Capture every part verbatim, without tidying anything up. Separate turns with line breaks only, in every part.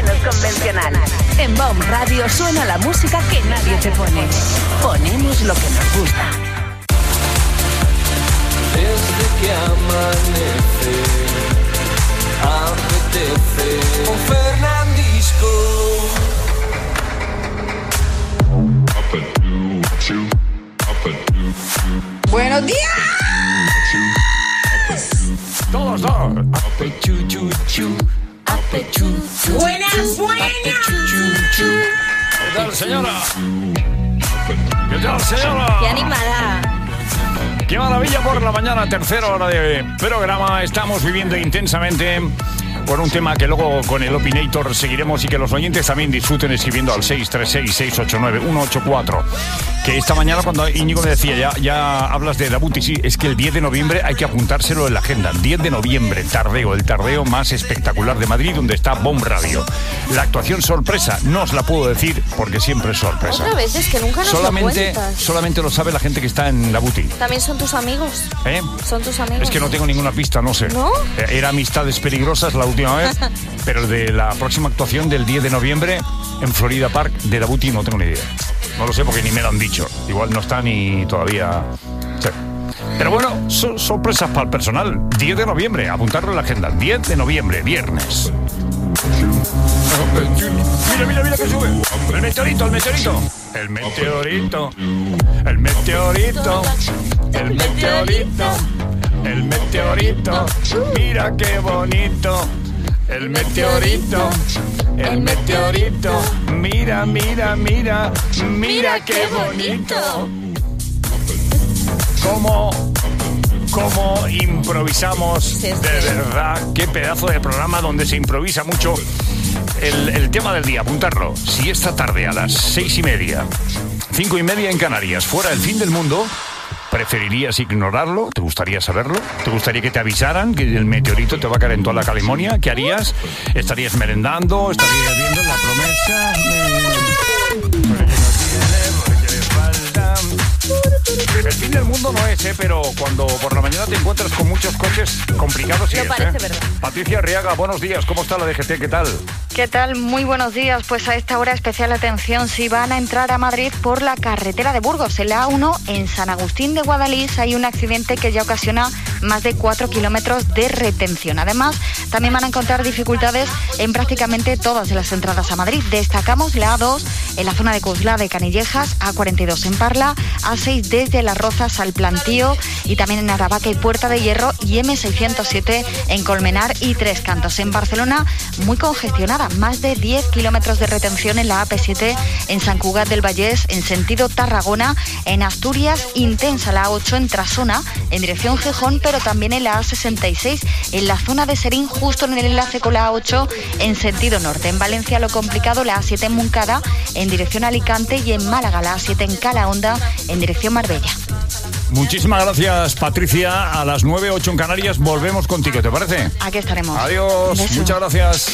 menos convencional. En B O M Radio suena la música que nadie te pone. Ponemos lo que nos gusta.
Desde que amanece, apetece con Fernandisco.
¡Buenos días!
Todos, todos.
¡Buenas, buenas!
¿Qué tal, señora? ¿Qué tal, señora?
¡Qué animada!
¡Qué maravilla por la mañana! Tercera hora de programa. Estamos viviendo intensamente por un tema que luego con el Opinator seguiremos y que los oyentes también disfruten escribiendo al seis tres seis, seis ocho nueve, uno ocho cuatro. Que esta mañana cuando Íñigo me decía, ya, ya hablas de Dabuti, sí, es que el diez de noviembre hay que apuntárselo en la agenda. diez de noviembre, tardeo, el tardeo más espectacular de Madrid, donde está B O M Radio. La actuación sorpresa, no os la puedo decir porque siempre es sorpresa.
Otra vez, es que nunca nos
solamente,
lo cuentas.
Solamente lo sabe la gente que está en Dabuti.
También son tus amigos.
¿Eh?
Son tus amigos.
Es que no tengo ninguna pista, no sé.
¿No?
Era Amistades Peligrosas la última vez, pero de la próxima actuación del diez de noviembre en Florida Park de Dabuti no tengo ni idea. No lo sé porque ni me lo han dicho. Igual no está ni todavía... Sí. Pero bueno, son sorpresas para el personal. diez de noviembre, apuntarlo en la agenda. diez de noviembre, viernes. Mira, mira, mira que sube. El meteorito, el meteorito. El meteorito. El meteorito. El meteorito. El meteorito. Mira qué bonito. El meteorito. El meteorito. Mira, mira, mira. Mira qué bonito. Cómo, cómo improvisamos, de verdad. Qué pedazo de programa donde se improvisa mucho. El, el tema del día, apuntarlo. Si esta tarde a las seis y media, cinco y media en Canarias, fuera el fin del mundo, ¿preferirías ignorarlo? ¿Te gustaría saberlo? ¿Te gustaría que te avisaran que el meteorito te va a caer en toda la Calimonia? ¿Qué harías? ¿Estarías merendando? ¿Estarías viendo La Promesa? El fin del mundo no es, ¿eh? Pero cuando por la mañana te encuentras con muchos coches complicados, sí
Lo
es,
parece,
¿eh?
verdad.
Patricia Arriaga, buenos días. ¿Cómo está la D G T? ¿Qué tal?
¿Qué tal? Muy buenos días. Pues a esta hora especial atención si van a entrar a Madrid por la carretera de Burgos, en la A uno, en San Agustín de Guadalís hay un accidente que ya ocasiona más de cuatro kilómetros de retención. Además, también van a encontrar dificultades en prácticamente todas las entradas a Madrid. Destacamos la A dos en la zona de Coslada de Canillejas, A cuarenta y dos en Parla, A seis desde Las Rozas al Plantío y también en Aravaca y Puerta de Hierro y M seiscientos siete en Colmenar y Tres Cantos. En Barcelona, muy congestionada, más de diez kilómetros de retención en la A P siete en Sant Cugat del Vallès en sentido Tarragona. En Asturias, intensa la A ocho en Trasona en dirección Gijón, pero también en la A sesenta y seis en la zona de Serín, justo en el enlace con la A ocho en sentido norte. En Valencia, lo complicado, la A siete en Moncada en dirección Alicante y en Málaga la A siete en Calahonda en dirección Marbella.
Muchísimas gracias, Patricia. A las nueve, ocho en Canarias volvemos contigo, ¿te parece?
Aquí estaremos.
Adiós,
Beso.
muchas gracias.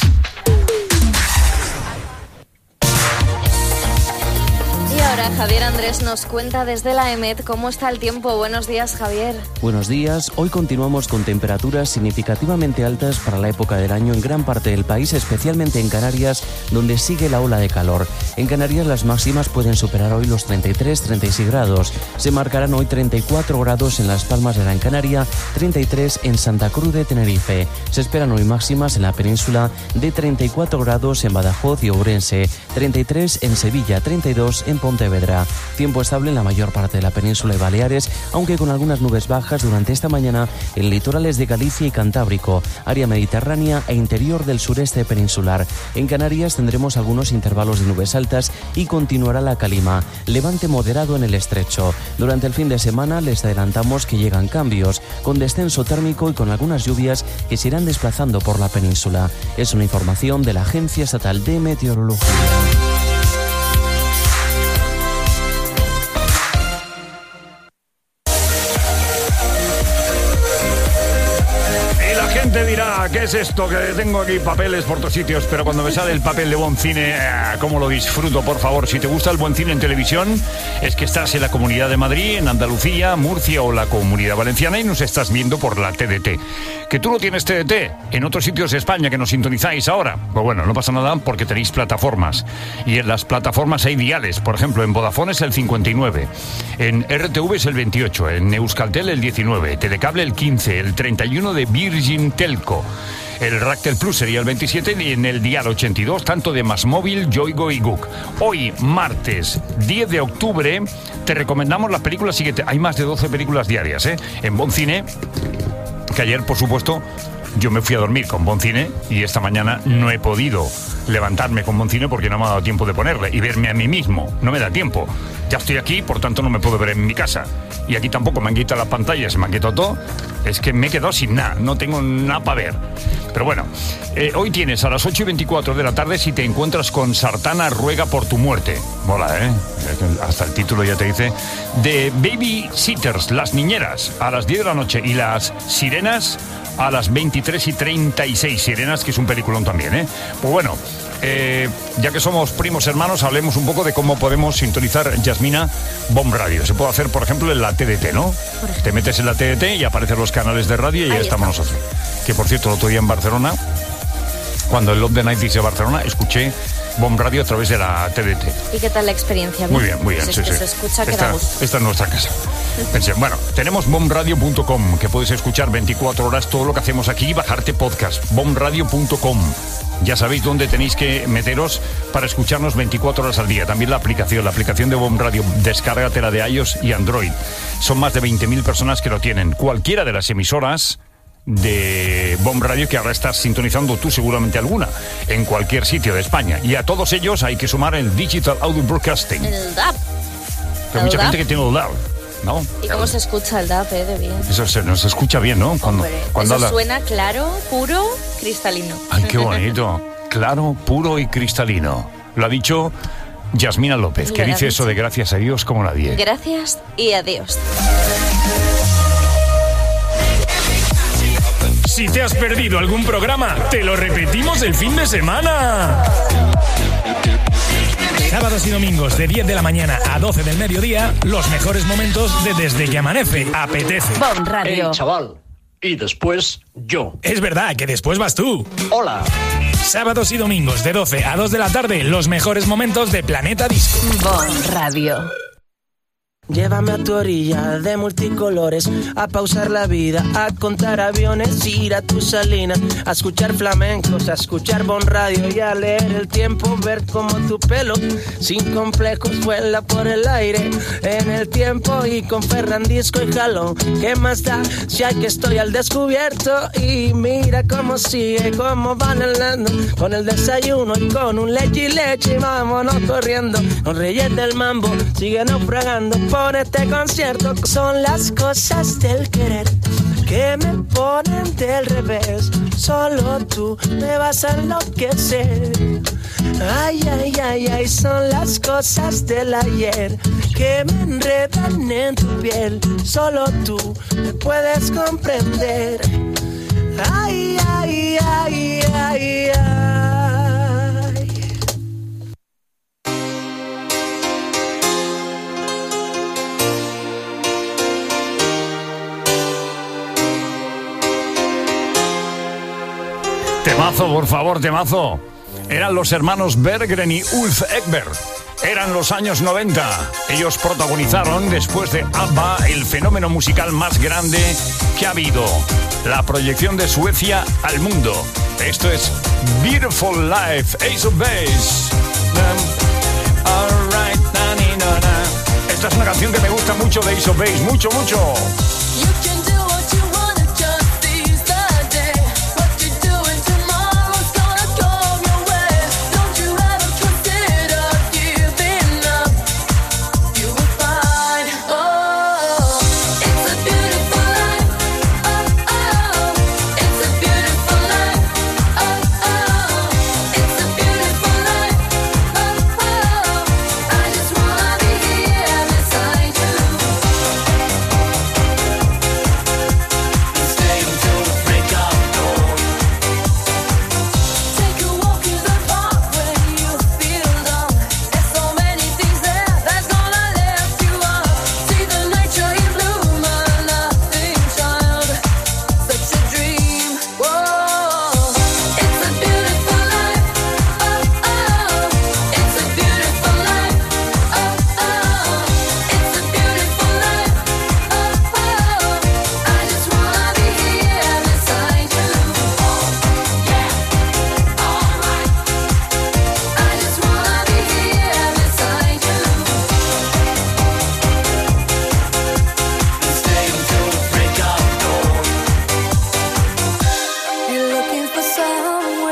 Y ahora Javier Andrés nos cuenta desde la E M E D cómo está el tiempo. Buenos días, Javier.
Buenos días. Hoy continuamos con temperaturas significativamente altas para la época del año en gran parte del país, especialmente en Canarias, donde sigue la ola de calor. En Canarias las máximas pueden superar hoy los treinta y tres, treinta y seis grados. Se marcarán hoy treinta y cuatro grados en Las Palmas de Gran Canaria, treinta y tres en Santa Cruz de Tenerife. Se esperan hoy máximas en la península de treinta y cuatro grados en Badajoz y Ourense, treinta y tres en Sevilla, treinta y dos en Pontevedra. Tiempo estable en la mayor parte de la península y Baleares, aunque con algunas nubes bajas durante esta mañana en litorales de Galicia y Cantábrico, área mediterránea e interior del sureste peninsular. En Canarias tendremos algunos intervalos de nubes altas y continuará la calima, levante moderado en el estrecho. Durante el fin de semana les adelantamos que llegan cambios, con descenso térmico y con algunas lluvias que se irán desplazando por la península. Es una información de la Agencia Estatal de Meteorología.
Te dirá Yasmina, ¿qué es esto? Que tengo aquí papeles por todos sitios, pero cuando me sale el papel de buen cine, ¿cómo lo disfruto? Por favor, si te gusta el buen cine en televisión, es que estás en la Comunidad de Madrid, en Andalucía, Murcia o la Comunidad Valenciana y nos estás viendo por la T D T. Que tú no tienes T D T en otros sitios de España que nos sintonizáis ahora. Pues bueno, no pasa nada porque tenéis plataformas. Y en las plataformas hay diales. Por ejemplo, en Vodafone es el cincuenta y nueve, en R T V es el veintiocho, en Euskaltel el diecinueve, Telecable el quince, el treinta y uno de Virgin Telco. El Ractel Plus sería el veintisiete y en el dial ochenta y dos, tanto de Másmóvil, Yoigo y Guk. Hoy, martes diez de octubre, te recomendamos las películas siguientes. Hay más de doce películas diarias, ¿eh? En Bon Cine, que ayer, por supuesto, yo me fui a dormir con Bon Cine y esta mañana no he podido levantarme con Bon Cine porque no me ha dado tiempo de ponerle y verme a mí mismo. No me da tiempo. Ya estoy aquí, por tanto no me puedo ver en mi casa. Y aquí tampoco me han quitado las pantallas, se me han quitado todo. Es que me he quedado sin nada, no tengo nada para ver. Pero bueno, eh, hoy tienes a las ocho y veinticuatro de la tarde Si te encuentras con Sartana ruega por tu muerte. Mola, ¿eh? Hasta el título ya te dice. De Baby Sitters, Las Niñeras, a las diez de la noche. Y Las Sirenas a las veintitrés y treinta y seis. Sirenas, que es un peliculón también, ¿eh? Pues bueno, eh, ya que somos primos hermanos, hablemos un poco de cómo podemos sintonizar, Yasmina, Bon Radio. Se puede hacer, por ejemplo, en la T D T, ¿no? Te metes en la T D T y aparecen los canales de radio y ahí estamos nosotros. Que, por cierto, el otro día en Barcelona, cuando el Love the Night hice Barcelona, escuché Bon Radio a través de la T D T.
¿Y qué tal la experiencia?
Muy bien, muy bien.
Pues
sí,
es que
sí.
se escucha que
esta,
da gusto.
Esta es nuestra casa. Pensé, bueno, tenemos bom radio punto com, que puedes escuchar veinticuatro horas todo lo que hacemos aquí y bajarte podcast. bom radio punto com. Ya sabéis dónde tenéis que meteros para escucharnos veinticuatro horas al día. También la aplicación, la aplicación de Bon Radio, descárgatela de iOS y Android. Son más de veinte mil personas que lo tienen. Cualquiera de las emisoras de Bon Radio, que ahora estás sintonizando tú seguramente alguna, en cualquier sitio de España. Y a todos ellos hay que sumar el Digital Audio Broadcasting.
El D A B.
Hay mucha gente que tiene el D A B, ¿no?
¿Y cómo se escucha el D A B, eh, de bien?
Eso se nos escucha bien, ¿no? Cuando,
Hombre,
cuando
eso
habla...
suena claro, puro, cristalino.
Ay, qué bonito. Claro, puro y cristalino. Lo ha dicho Yasmina López, que
Lo
dice
ha
eso
dicho.
de gracias a Dios como nadie.
Gracias y adiós.
Si te has perdido algún programa, te lo repetimos el fin de semana. Sábados y domingos de diez de la mañana a doce del mediodía, los mejores momentos de Desde que Amanece. Apetece.
Bon Radio.
Hey, chaval. Y después yo.
Es verdad que después vas tú.
Hola.
Sábados y domingos de doce a dos de la tarde, los mejores momentos de Planeta Disco.
Bon Radio.
Llévame a tu orilla de multicolores, a pausar la vida, a contar aviones, ir a tu salina, a escuchar flamencos, a escuchar Bon Radio y a leer el tiempo, ver cómo tu pelo sin complejos vuela por el aire en el tiempo y con Fernandisco y Jalón. ¿Qué más da si aquí estoy al descubierto? Y mira cómo sigue, cómo van hablando con el desayuno y con un leche y leche y vámonos corriendo. Los reyes del mambo siguen naufragando por este concierto. Son las cosas del querer que me ponen del revés. Solo tú me vas a enloquecer. Ay, ay, ay, ay, son las cosas del ayer que me enredan en tu piel. Solo tú me puedes comprender. Ay, ay, ay, ay, ay.
Temazo, por favor, temazo. Eran los hermanos Berggren y Ulf Ekberg. Eran los años noventa. Ellos protagonizaron, después de ABBA, el fenómeno musical más grande que ha habido. La proyección de Suecia al mundo. Esto es Beautiful Life, Ace of Base. All right, na, ni, na, na. Esta es una canción que me gusta mucho de Ace of Base. Mucho, mucho.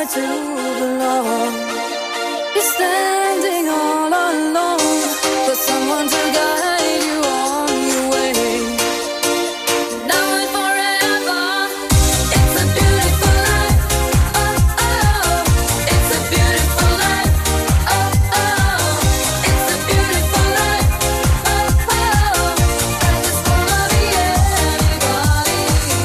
somewhere to belong. You're standing all alone, but someone to guide you on your way. Now and forever, it's a beautiful life. Oh, oh, it's a beautiful life. Oh, oh, it's a beautiful life. Oh, oh, I just wanna be anybody.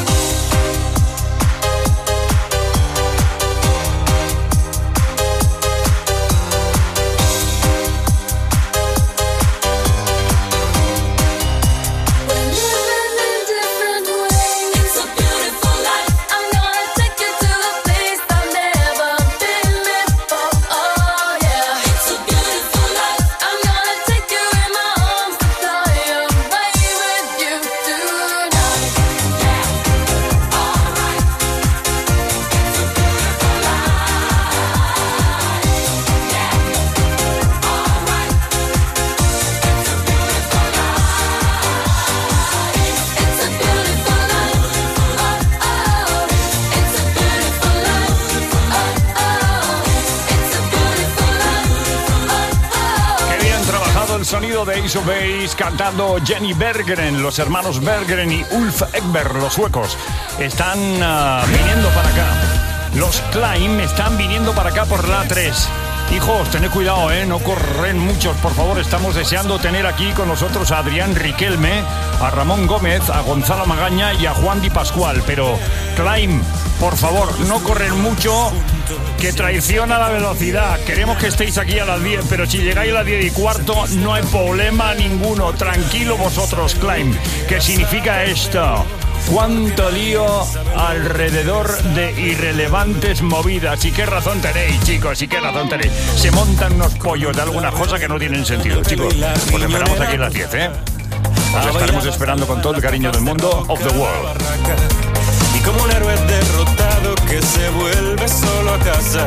We're living in different ways. It's a beautiful life. I'm gonna take you to a place I've never been before. Oh yeah. It's a beautiful life. I'm gonna take you in my arms to fly away with you tonight. Yeah, alright. It's a beautiful life. Yeah, alright. It's a beautiful life. It's a beautiful life. Oh, oh. It's a beautiful life. Oh, oh. It's a beautiful life. Oh, oh.
Qué bien trabajado el sonido de Ace of Base cantando Jenny Berggren. Los hermanos Berggren y Ulf Ekberg, los suecos, están ah, viniendo para acá. Los Climb están viniendo para acá por la tres. Hijos, tened cuidado, ¿eh? No corren muchos, por favor. Estamos deseando tener aquí con nosotros a Adrián Riquelme, a Ramón Gómez, a Gonzalo Magaña y a Juan Di Pascual. Pero, Climb, por favor, no corren mucho, que traiciona la velocidad. Queremos que estéis aquí a las diez, pero si llegáis a las diez y cuarto, no hay problema ninguno. Tranquilo vosotros, Climb. ¿Qué significa esto? Cuánto lío alrededor de irrelevantes movidas. Y qué razón tenéis, chicos, y qué razón tenéis. Se montan unos pollos de algunas cosas que no tienen sentido, chicos. Pues esperamos aquí a las diez, ¿eh? Os estaremos esperando con todo el cariño del mundo. Of the World.
Y como un héroe derrotado que se vuelve solo a casa.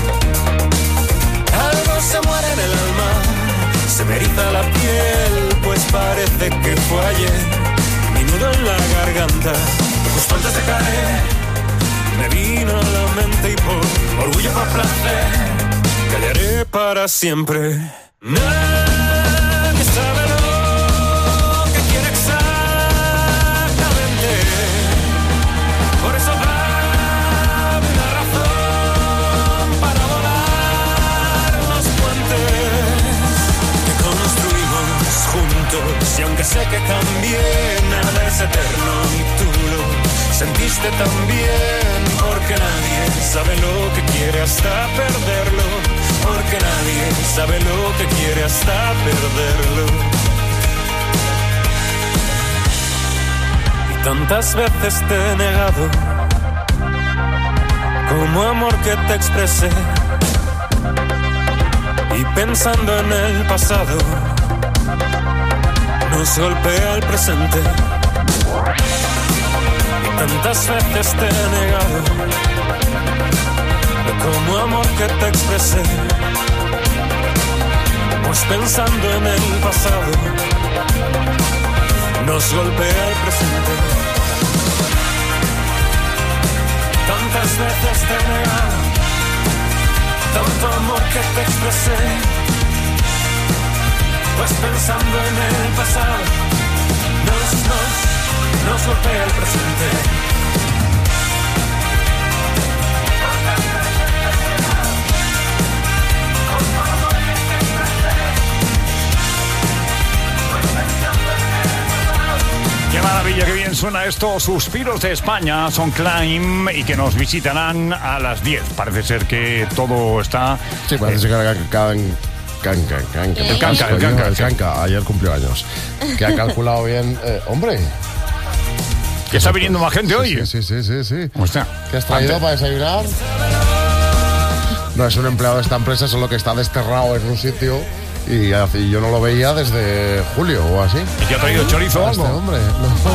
Algo se muere en el alma, se me eriza la piel, pues parece que fue ayer. Mi nudo en la garganta, justo antes de caer, me vino a la mente y por orgullo, por placer, callaré para siempre. Nadie sabe lo que quiere exactamente, por eso dame una razón para volar los puentes que construimos juntos. Y aunque sé que también nada es eterno y tú lo sentiste también, porque nadie sabe lo que quiere hasta perderlo, porque nadie sabe lo que quiere hasta perderlo. Y tantas veces te he negado como amor que te expresé, y pensando en el pasado nos golpea el presente. Y tantas veces te he negado como amor que te expresé, pues pensando en el pasado nos golpea el presente. Tantas veces te he negado tanto amor que te expresé, pues pensando en el pasado nos, nos, nos golpea el presente.
Qué maravilla, qué bien suena esto. Suspiros de España, son Climb y que nos visitarán a las diez. Parece ser que todo está...
Sí, parece ser que can, can, can, can, can,
El Canca, el Canca,
el
sí.
Canca, ayer cumplió años. Que ha calculado bien... Eh, hombre...
¿Que está viniendo más gente hoy?
Sí, sí, sí, sí, sí.
Hostia.
¿Qué has traído
Antes.
para desayunar? No es un empleado de esta empresa, solo que está desterrado en un sitio y, y yo no lo veía desde julio o así.
¿Y te ha traído chorizo o
Este
algo?
hombre, no.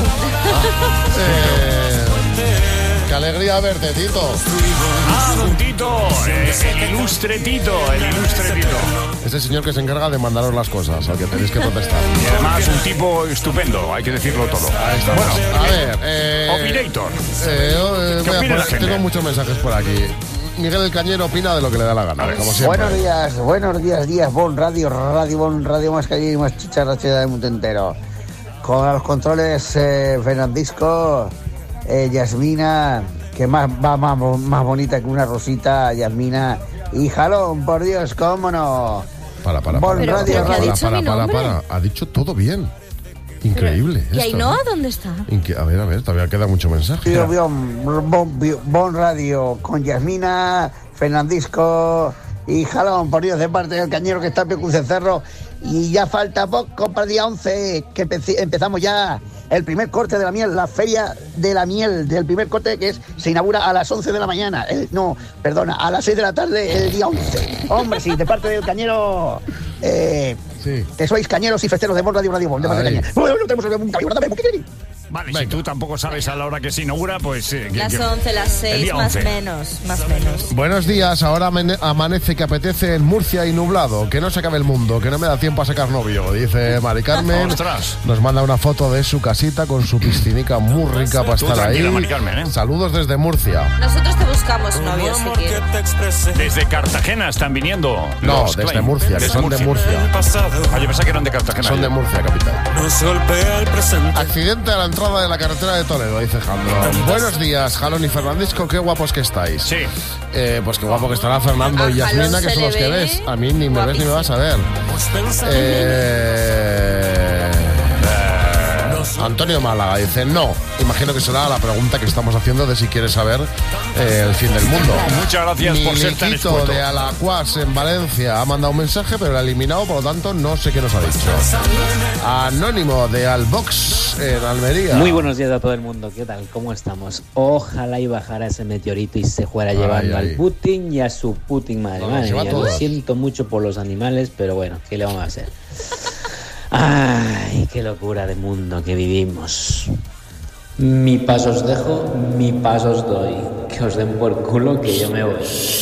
Eh, qué alegría verte, Tito.
Ah, don Tito, eh, el ilustre Tito, el ilustre Tito.
Ese señor que se encarga de mandaros las cosas, al que tenéis que protestar.
Y además un tipo estupendo, hay que decirlo todo.
Ahí está.
Bueno,
a ver... Eh,
Opinator.
Eh, eh,
¿Qué
voy a
opina la
poner-
gente?
tengo muchos mensajes por aquí. Miguel el Cañero opina de lo que le da la gana, como siempre.
Buenos días, buenos días, días, Bon Radio, Radio Bon Radio, más calle y más chicharrachera del mundo entero. Con los controles eh, Fernandisco, eh, Yasmina, que más va más, más bonita que una rosita, Yasmina, y Jalón, por Dios, cómo no.
Para, para,
Bon
para,
Radio,
para,
Radio.
para, para, para, para. Ha dicho todo bien. Increíble.
¿Y
esto,
Ainhoa
¿eh?
dónde está?
Inque- a ver, a ver, todavía queda mucho mensaje.
Bon, bon, bon Radio, con Yasmina, Fernandisco y Jalón, por Dios, de parte del Cañero que está en Pecuce Cerro. Y ya falta poco para el día once, que empe- empezamos ya el primer corte de la miel, la feria de la miel, del primer corte que es se inaugura a las once de la mañana. El, no, perdona, a las seis de la tarde el día once. Hombre, sí, de parte del Cañero, eh,
sí.
que sois cañeros y festeros de Bon Radio, Radio Bon, de parte del Cañero. Bueno, no tenemos un caballo, dame, ¿qué queréis?
Vale, Venga. Si tú tampoco sabes a la hora que se inaugura, pues... Eh,
las
que,
once, las seis, más
once.
menos, más menos.
Buenos días, ahora amanece que apetece en Murcia y nublado, que no se acabe el mundo, que no me da tiempo a sacar novio, dice Mari Carmen.
¡Ostras!
Nos manda una foto de su casita con su piscinica muy rica para
Tú
estar
tranquila,
ahí.
Mari Carmen, ¿eh?
Saludos desde Murcia.
Nosotros te buscamos novio si quieres.
Desde Cartagena están viniendo.
No,
los
desde
Klein.
Murcia, que son de Murcia.
Ah, yo pensaba que eran de Cartagena.
Son de Murcia, capital.
Nos golpea el presente.
Accidente a la entrada de la carretera de Toledo, dice Jandro. Buenos días, Jalón y Fernandisco, qué guapos que estáis.
Sí.
Eh, pues qué guapo que estará Fernando
A
y Yasmina,
Jalón
que
se
son
le
los que
ve
ves. A mí ni me ves ni me vas a ver.
Pues
Eh... Antonio Málaga dice, no, imagino que será la pregunta que estamos haciendo de si quieres saber eh, el fin del mundo.
Muchas gracias por ser tan
Miliquito
expuesto.
de Alacuas en Valencia ha mandado un mensaje, pero lo ha eliminado, por lo tanto no sé qué nos ha dicho. Anónimo de Albox en Almería.
Muy buenos días a todo el mundo, ¿qué tal? ¿Cómo estamos? Ojalá y bajara ese meteorito y se fuera
Ay,
llevando
ay.
al Putin y a su Putin, madre
No,
madre
se va
mía. Lo
todos.
siento mucho por los animales, pero bueno, ¿qué le vamos a hacer? Ay, qué locura de mundo que vivimos. Mi paso os dejo, mi paso os doy. Que os den por culo que yo me voy.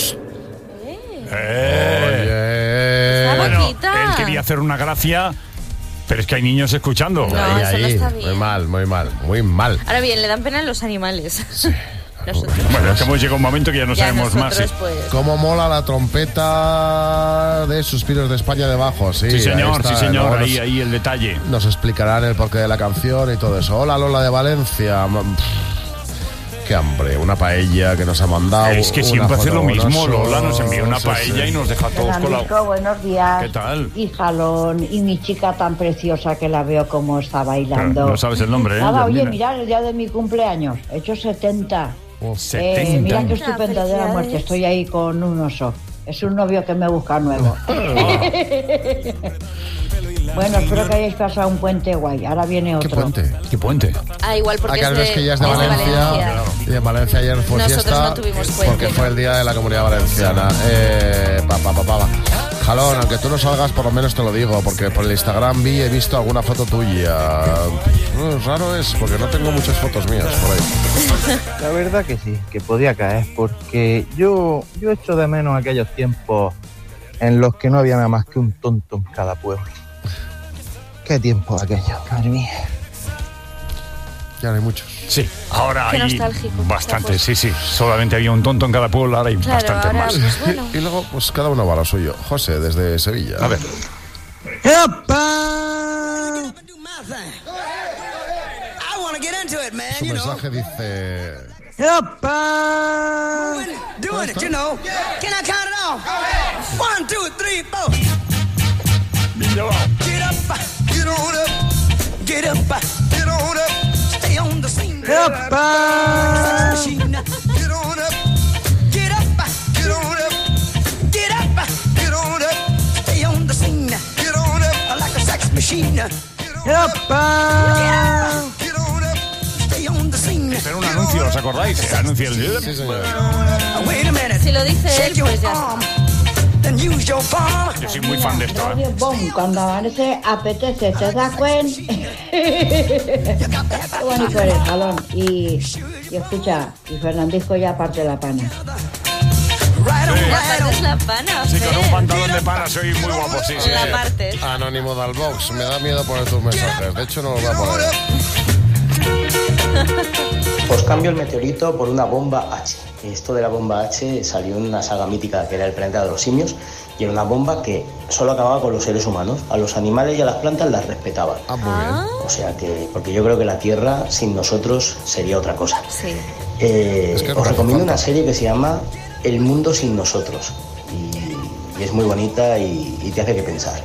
Eh.
Está
Bueno,
loquita.
él quería hacer una gracia, pero es que hay niños escuchando.
No,
Ahí,
eso no
ahí.
está bien.
Muy mal, muy mal, muy mal.
Ahora bien, le dan pena los animales. Nosotros.
Bueno, es que hemos llegado a un momento que ya no
Ya
sabemos más.
nosotros,
sí.
pues.
Cómo mola la trompeta de Suspiros de España debajo, sí.
Sí,
ahí
señor,
está.
sí, señor,
Luego
ahí,
nos,
ahí el detalle.
nos explicarán el porqué de la canción y todo eso. Hola, Lola de Valencia. Qué hambre, una paella que nos ha mandado.
Es que
una
siempre hace lo
foto
mismo,
bonoso.
Lola nos envía una
Sí,
paella
sí.
y nos deja todos colados.
Fernandisco, buenos días.
¿Qué tal?
Y Jalón, y mi chica tan preciosa que la veo como está bailando.
No sabes el nombre, ¿eh?
Nada, oye,
Yasmina?
mirad, el día de mi cumpleaños, he hecho setenta.
Oh,
Eh,
setenta.
mira qué estupenda de la muerte, estoy ahí con un oso. Es un novio que me busca nuevo. Bueno, espero que hayáis pasado un puente guay. Ahora viene
¿Qué
otro.
puente?
¿Qué puente?
Ah, igual
Ah,
porque
claro,
es,
es
de,
que ella es de
es de
Valencia.
Valencia.
Y en Valencia ayer fue
Nosotros
fiesta.
no tuvimos puente,
porque fue
¿no?
el día de la Comunidad Valenciana. Eh, pa, pa, pa, pa, pa. Jalón, aunque tú no salgas, por lo menos te lo digo, porque por el Instagram vi, he visto alguna foto tuya. No, raro es, porque no tengo muchas fotos mías por ahí.
La verdad que sí, que podía caer, porque yo, yo echo de menos aquellos tiempos en los que no había nada más que un tonto en cada pueblo. Qué tiempo aquello, madre mía.
Ya no hay muchos.
Sí, ahora
Qué
hay
nostálgico.
bastantes, sí, sí. Solamente había un tonto en cada pueblo, ahora hay
Claro,
bastantes
ahora,
más.
pues bueno.
Y luego, pues cada uno va a lo suyo. José, desde Sevilla.
A ver.
Su mensaje dice...
Doing it, you know. Can I count it off? One, two, three, four. Get up, get on up, get up, get on up, stay on the scene. Get up, get on up, get up, get on up, get up, get on up, stay on the scene. Get on up like a sex machine. Get up, get up, get on up, stay on the scene.
Este era un anuncio, ¿os acordáis? El anuncio del...
Sí, señor.
Wait a minute.
Si lo dice él, pues ya está.
Then use your palm.
Yo soy muy fan de esto, ¿eh?
Radio Bon, cuando amanece apetece, ¿te das cuenta? Qué bonito eres, Jalón. Y, y escucha, y Fernandisco ya parte la pana.
La parte es la pana.
Sí, con un
Fer.
pantalón de pana soy muy guapo, sí, sí.
La
sí.
parte.
Anónimo del box. Me da miedo poner tus mensajes. De hecho, no los voy a poner.
Pues cambio el meteorito por una bomba H. Esto de la bomba H salió en una saga mítica que era El planeta de los simios y era una bomba que solo acababa con los seres humanos. A los animales y a las plantas las respetaban.
Ah, muy bien.
O sea que, porque yo creo que la Tierra sin nosotros sería otra cosa.
Sí.
Eh,
Es que
os
nos hace
recomiendo
falta.
una serie que se llama El mundo sin nosotros. Y, y es muy bonita y, y te hace que pensar.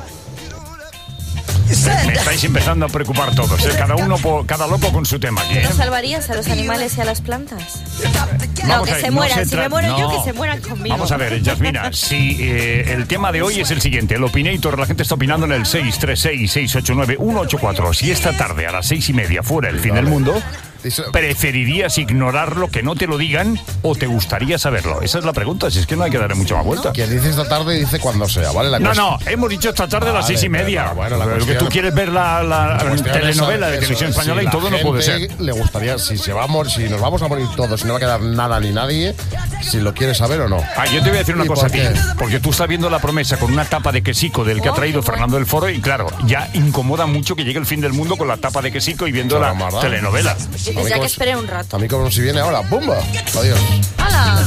Me estáis empezando a preocupar todos, ¿eh? Cada uno, por, cada loco con su tema aquí, ¿eh?
¿No salvarías a los animales y a las plantas? No,
Vamos
que
a ver,
se
no
mueran.
se
Si
tra-
me muero yo,
no.
que se mueran conmigo.
Vamos a ver, Yasmina, si eh, el tema de hoy es el siguiente, el Opinator, la gente está opinando en el seis tres seis, seis ocho nueve, uno ocho cuatro. Si esta tarde a las seis y media fuera el fin del mundo, ¿preferirías ignorarlo, que no te lo digan, o te gustaría saberlo? Esa es la pregunta, si es que no hay que darle mucha más vuelta.
Quien dice esta tarde dice cuando sea, ¿vale? La
No,
cuestión-
no, hemos dicho esta tarde a las
Vale,
seis y media.
pero bueno, la
Lo que
cuestión-
tú quieres ver la, la,
La cuestión es
telenovela de
eso,
televisión
eso,
española
si
y todo
la
no puede
gente
ser.
Le gustaría, si se va a morir, si nos vamos a morir todos, si no va a quedar nada ni nadie, si lo quieres saber o no.
Ah, yo te voy a decir una
¿Y
cosa
por
a ti,
qué?
porque tú estás viendo La Promesa con una tapa de quesico del que ha traído Fernando del Foro y claro, ya incomoda mucho que llegue el fin del mundo con la tapa de quesico y viendo la
Claro, ¿verdad?
telenovela.
Dices ya que esperé un rato.
A mí como si viene ahora, ¡bumba! Adiós.
¡Hala!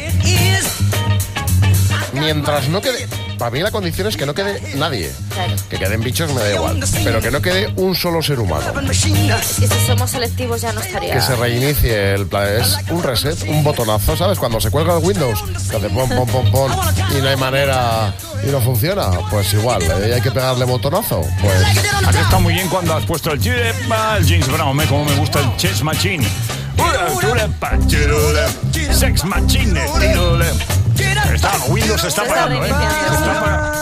Mientras no quede... Para mí la condición es que no quede nadie.
Claro.
Que queden bichos me da igual. Pero que no quede un solo ser humano.
Es que si somos selectivos ya no estaría.
Que se reinicie el planeta. Es un reset, un botonazo, ¿sabes? Cuando se cuelga el Windows, que hace pom, pom, pom, pom, y no hay manera y no funciona, pues igual, ¿eh? Hay que pegarle botonazo. Pues
Has estado muy bien cuando has puesto el Jirepa, el James Brown, ¿eh? Como me gusta el Chess Machine. Urepa, chirule, Sex Machine, tirule. Está, Windows se está parando, ¿eh? Se está parando.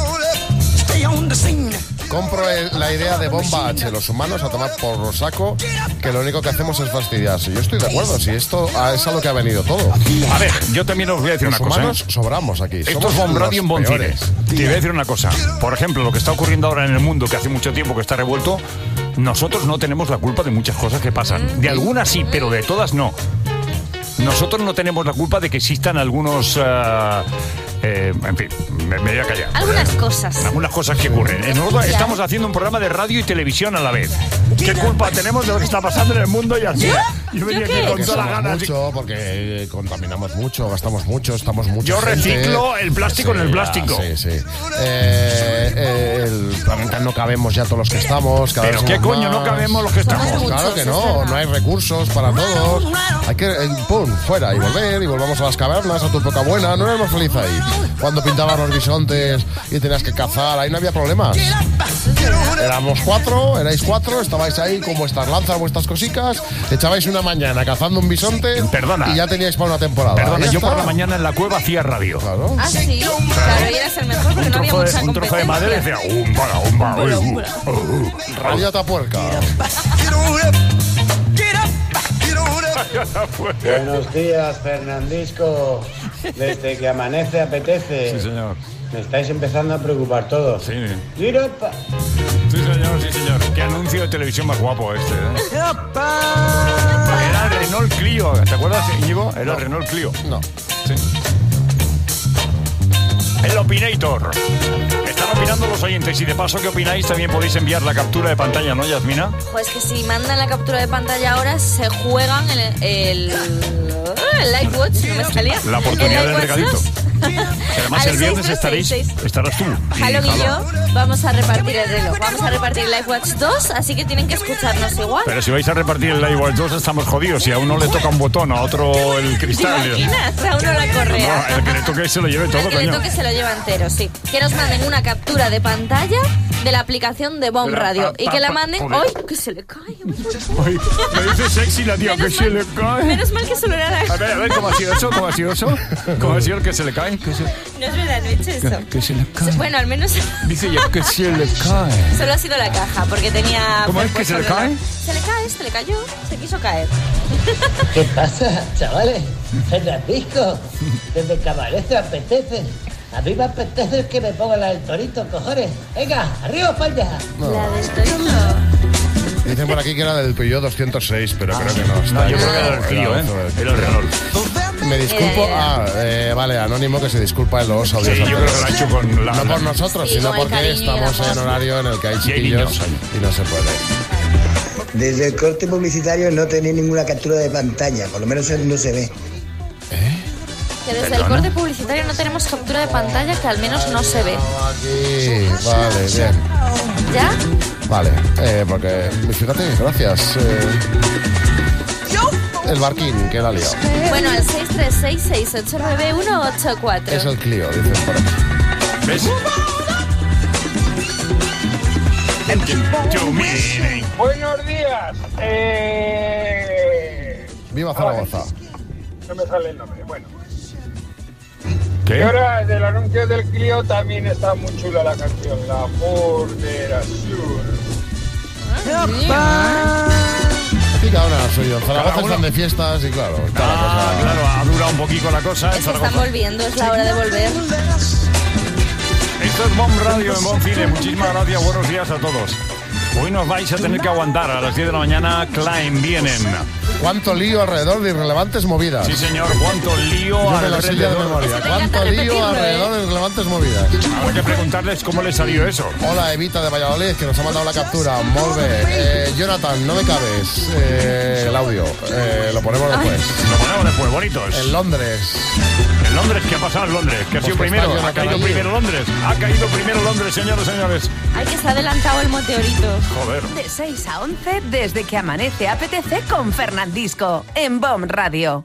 compro el- la idea de bomba H, los humanos a tomar por saco, que lo único que hacemos es fastidiarse. Yo estoy de acuerdo, si esto ah, es a lo que ha venido todo.
A ver, yo también os voy a decir
Los
una cosa.
humanos
¿eh?
sobramos aquí.
Esto
Somos
es Bomb
los
Radio en Bon Cine.
peores.
Te voy a decir una cosa. Por ejemplo, lo que está ocurriendo ahora en el mundo, que hace mucho tiempo que está revuelto, nosotros no tenemos la culpa de muchas cosas que pasan. De algunas sí, pero de todas no. Nosotros no tenemos la culpa de que existan algunos... ah, eh, en fin, me, me voy a callar.
Algunas cosas.
Algunas cosas que ocurren. Eh, Nosotros estamos haciendo un programa de radio y televisión a la vez. ¿Qué culpa tenemos de lo que está pasando en el mundo y así? Yo venía aquí con
Porque
toda la
somos
gana.
mucho, porque eh, contaminamos mucho, gastamos mucho, estamos mucho.
Yo reciclo el plástico en el plástico.
Sí, sí. Eh, eh, el planeta no cabemos ya todos los que estamos. Cada
¿Pero
vez
qué
somos
coño no
más.
cabemos los que estamos?
Claro que no, no hay recursos para todos. Hay que, eh, pum, fuera y volver y volvamos a las cavernas, a tu época buena. No éramos felices ahí. Cuando pintaban los bisontes y tenías que cazar, ahí no había problemas. Éramos cuatro, erais cuatro, estabais ahí con vuestras lanzas, vuestras cositas, echabais una mañana cazando un bisonte.
Perdona.
Y ya teníais para una temporada.
Perdona,
Ya
yo
está.
por la mañana en la cueva hacía radio.
Claro.
Ah, sí. Claro, y eras el mejor porque
Un
no había
trozo,
mucha
de, un trozo de madera y
competencia.
decía, umba, umba, uy, uh, uh, uh.
Radio Tapuerca.
Buenos días, Fernandisco. Desde que amanece apetece.
Sí, señor.
Me estáis empezando a preocupar todos.
Sí.
Europa.
Sí, señor, sí, señor. Qué anuncio de televisión más guapo este, ¿eh? Era el Renault Clio. ¿Te acuerdas, Íñigo? Era el Renault Clio.
No.
Sí. El Opinator. Están opinando los oyentes y de paso, ¿qué opináis? También podéis enviar la captura de pantalla, ¿no, Yasmina?
Pues que si mandan la captura de pantalla ahora, se juegan el, el, el Live Watch, no me salía.
La oportunidad
El
del
Live Watch
regalito.
dos.
Que además
Al
el viernes
seis tres
estaréis,
seis seis.
estarás tú.
Jalón y
Jalón.
yo vamos a repartir el reloj. Vamos a repartir el Live Watch dos, así que tienen que escucharnos igual.
Pero si vais a repartir el Live Watch dos estamos jodidos. Si a uno le toca un botón, a otro el
¿Te
cristal.
imaginas? A uno la correa.
No, el que le toque se lo lleve todo,
El que le
coño.
toque se lo lleva entero, sí. Que nos manden una captura de pantalla de la aplicación de Bomb
Pero,
Radio.
pa-
Y
pa-
que la
pa-
manden
joder.
hoy, que se le cae.
Ay, me dice sexy la tía, que se le cae.
Menos mal que solo era la...
A ver, a ver, ¿cómo ha sido eso? ¿Cómo ha sido eso? ¿Cómo ha sido el que se le cae? Que se,
No es verdad, no he hecho eso.
que se le cae.
Bueno, al menos
Dice ya que se le cae.
solo ha sido la caja, porque tenía...
¿Cómo es que se le
puesto
cae?
el- Se le cae, se le cayó, se quiso caer.
¿Qué pasa, chavales? Fernandisco, desde que amanece apetece. A mí me apetece que me ponga la del torito, cojones. Venga, arriba España.
La del torito.
Dicen por aquí que era del Peugeot doscientos seis, pero creo que no. Está
No, yo
ahí.
creo que era el Clio, ¿eh? Era el Renault.
Me disculpo.
Era, era.
Ah, eh, vale, Anónimo que se disculpa en los audios.
Sí, yo creo que lo ha hecho con la...
No por nosotros,
Sí,
sino
con el
porque
cariño y el
estamos
amor.
en horario en el que hay
Y hay
chiquillos
niños ahí.
y no se puede.
Desde el corte publicitario no tenéis ninguna captura de pantalla, por lo menos no se ve.
Que desde el corte publicitario no tenemos captura de pantalla, que al menos no se ve.
Aquí, vale, bien.
¿Ya?
Vale, eh, porque, fíjate, gracias. Eh, el barquín, que la ha liado.
Bueno, el seis tres seis, seis ocho nueve, uno ocho cuatro.
Es el Clio, dices por aquí.
¿Ves?
Buenos días. Eh...
Viva Zaragoza.
No me sale el nombre. Bueno.
¿Qué?
Y ahora del anuncio del Clio también está muy chula la canción. La Bordera Sur.
Aquí cada una suyo. En Zaragoza están de fiestas y claro. Está la
Ah,
cosa...
claro, ha durado un poquito la cosa.
Es que están volviendo, es la hora de volver.
Esto es Bomb Radio en Bomb Cine. Muchísimas gracias, buenos días a todos. Hoy nos vais a tener que aguantar. A las diez de la mañana, Klein vienen.
¿Cuánto lío alrededor de irrelevantes movidas?
Sí, señor, cuánto lío
Yo me lo sé ya de
alrededor.
memoria. ¿Cuánto lío alrededor de irrelevantes movidas?
Habrá que preguntarles cómo les salió eso.
Hola, Evita de Valladolid, que nos ha mandado la captura. Molve. Eh, Jonathan, no me cabes. Eh, el audio. Eh, lo ponemos después.
Lo ponemos después, bonitos.
En Londres.
¿En Londres? ¿Qué ha pasado en Londres? ¿Qué ha sido
Pues que
primero?
está
¿Ha caído
allí.
primero Londres? ¿Ha caído primero Londres, señores y señores?
Ay, que se ha adelantado el meteorito.
Joder.
De seis a once, desde que amanece apetece con Fernandisco, en Bomb Radio.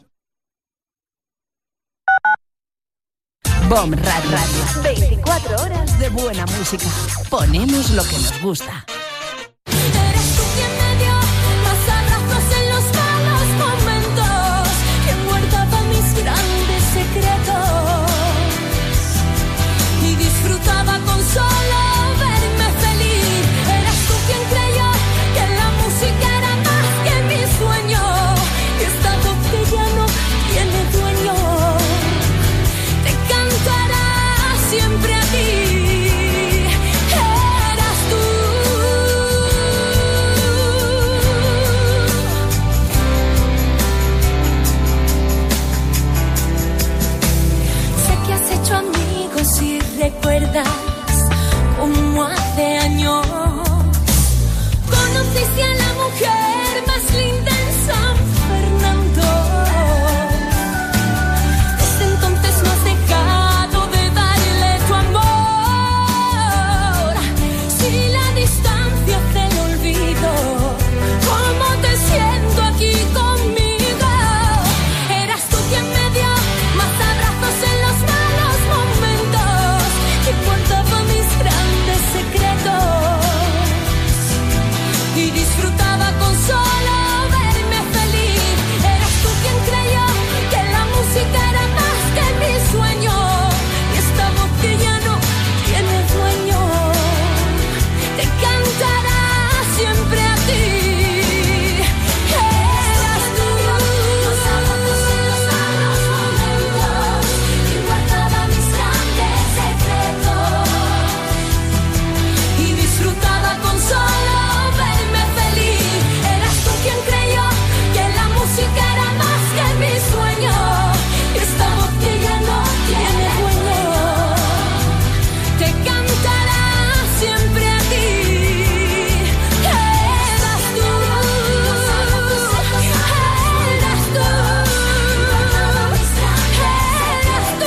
Bomb Radio. veinticuatro horas de buena música. Ponemos lo que nos gusta.
Eres tú quien me dio más abrazos en los malos momentos, quien guardaba mis grandes secretos y disfrutaba con solo verme feliz. Eres tú quien creyó que la música era más que mi sueño y esta voz que ya no tiene dueño te cantará siempre a ti. Eras tú. Sé que has hecho amigos y recuerdas como hace años conociste a la mujer más linda en San Fernando. Desde entonces no has dejado de darle tu amor. Si la distancia hace el olvido, ¿cómo te siento aquí conmigo? Eras tú quien me dio más abrazos en los malos momentos, quien guardaba mis grandes secretos y disfrutaba con solo verme feliz. Eras tú quien creyó que la música era más que mi sueño y esta voz que ya no tiene dueño te cantará siempre a ti. Eras tú. Los abrazos en los malos momentos, quien guardaba mis grandes secretos y disfrutaba con solo verme feliz. Eras tú quien creyó que la música era más que mi sueño y esta voz que ya no tiene dueño te cantará siempre a ti. Eras tú. Eras tú. Eras tú.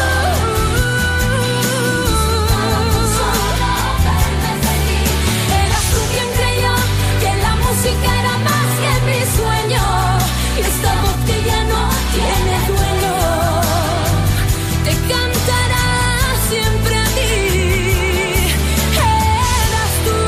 Eras tú quien creyó que la música era más que mi sueño y esta voz que ya no tiene dueño te cantará siempre a ti. Eras tú.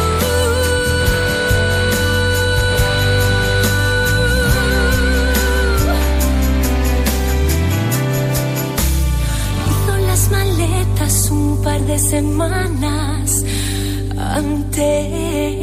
Hizo las maletas un par de semanas antes.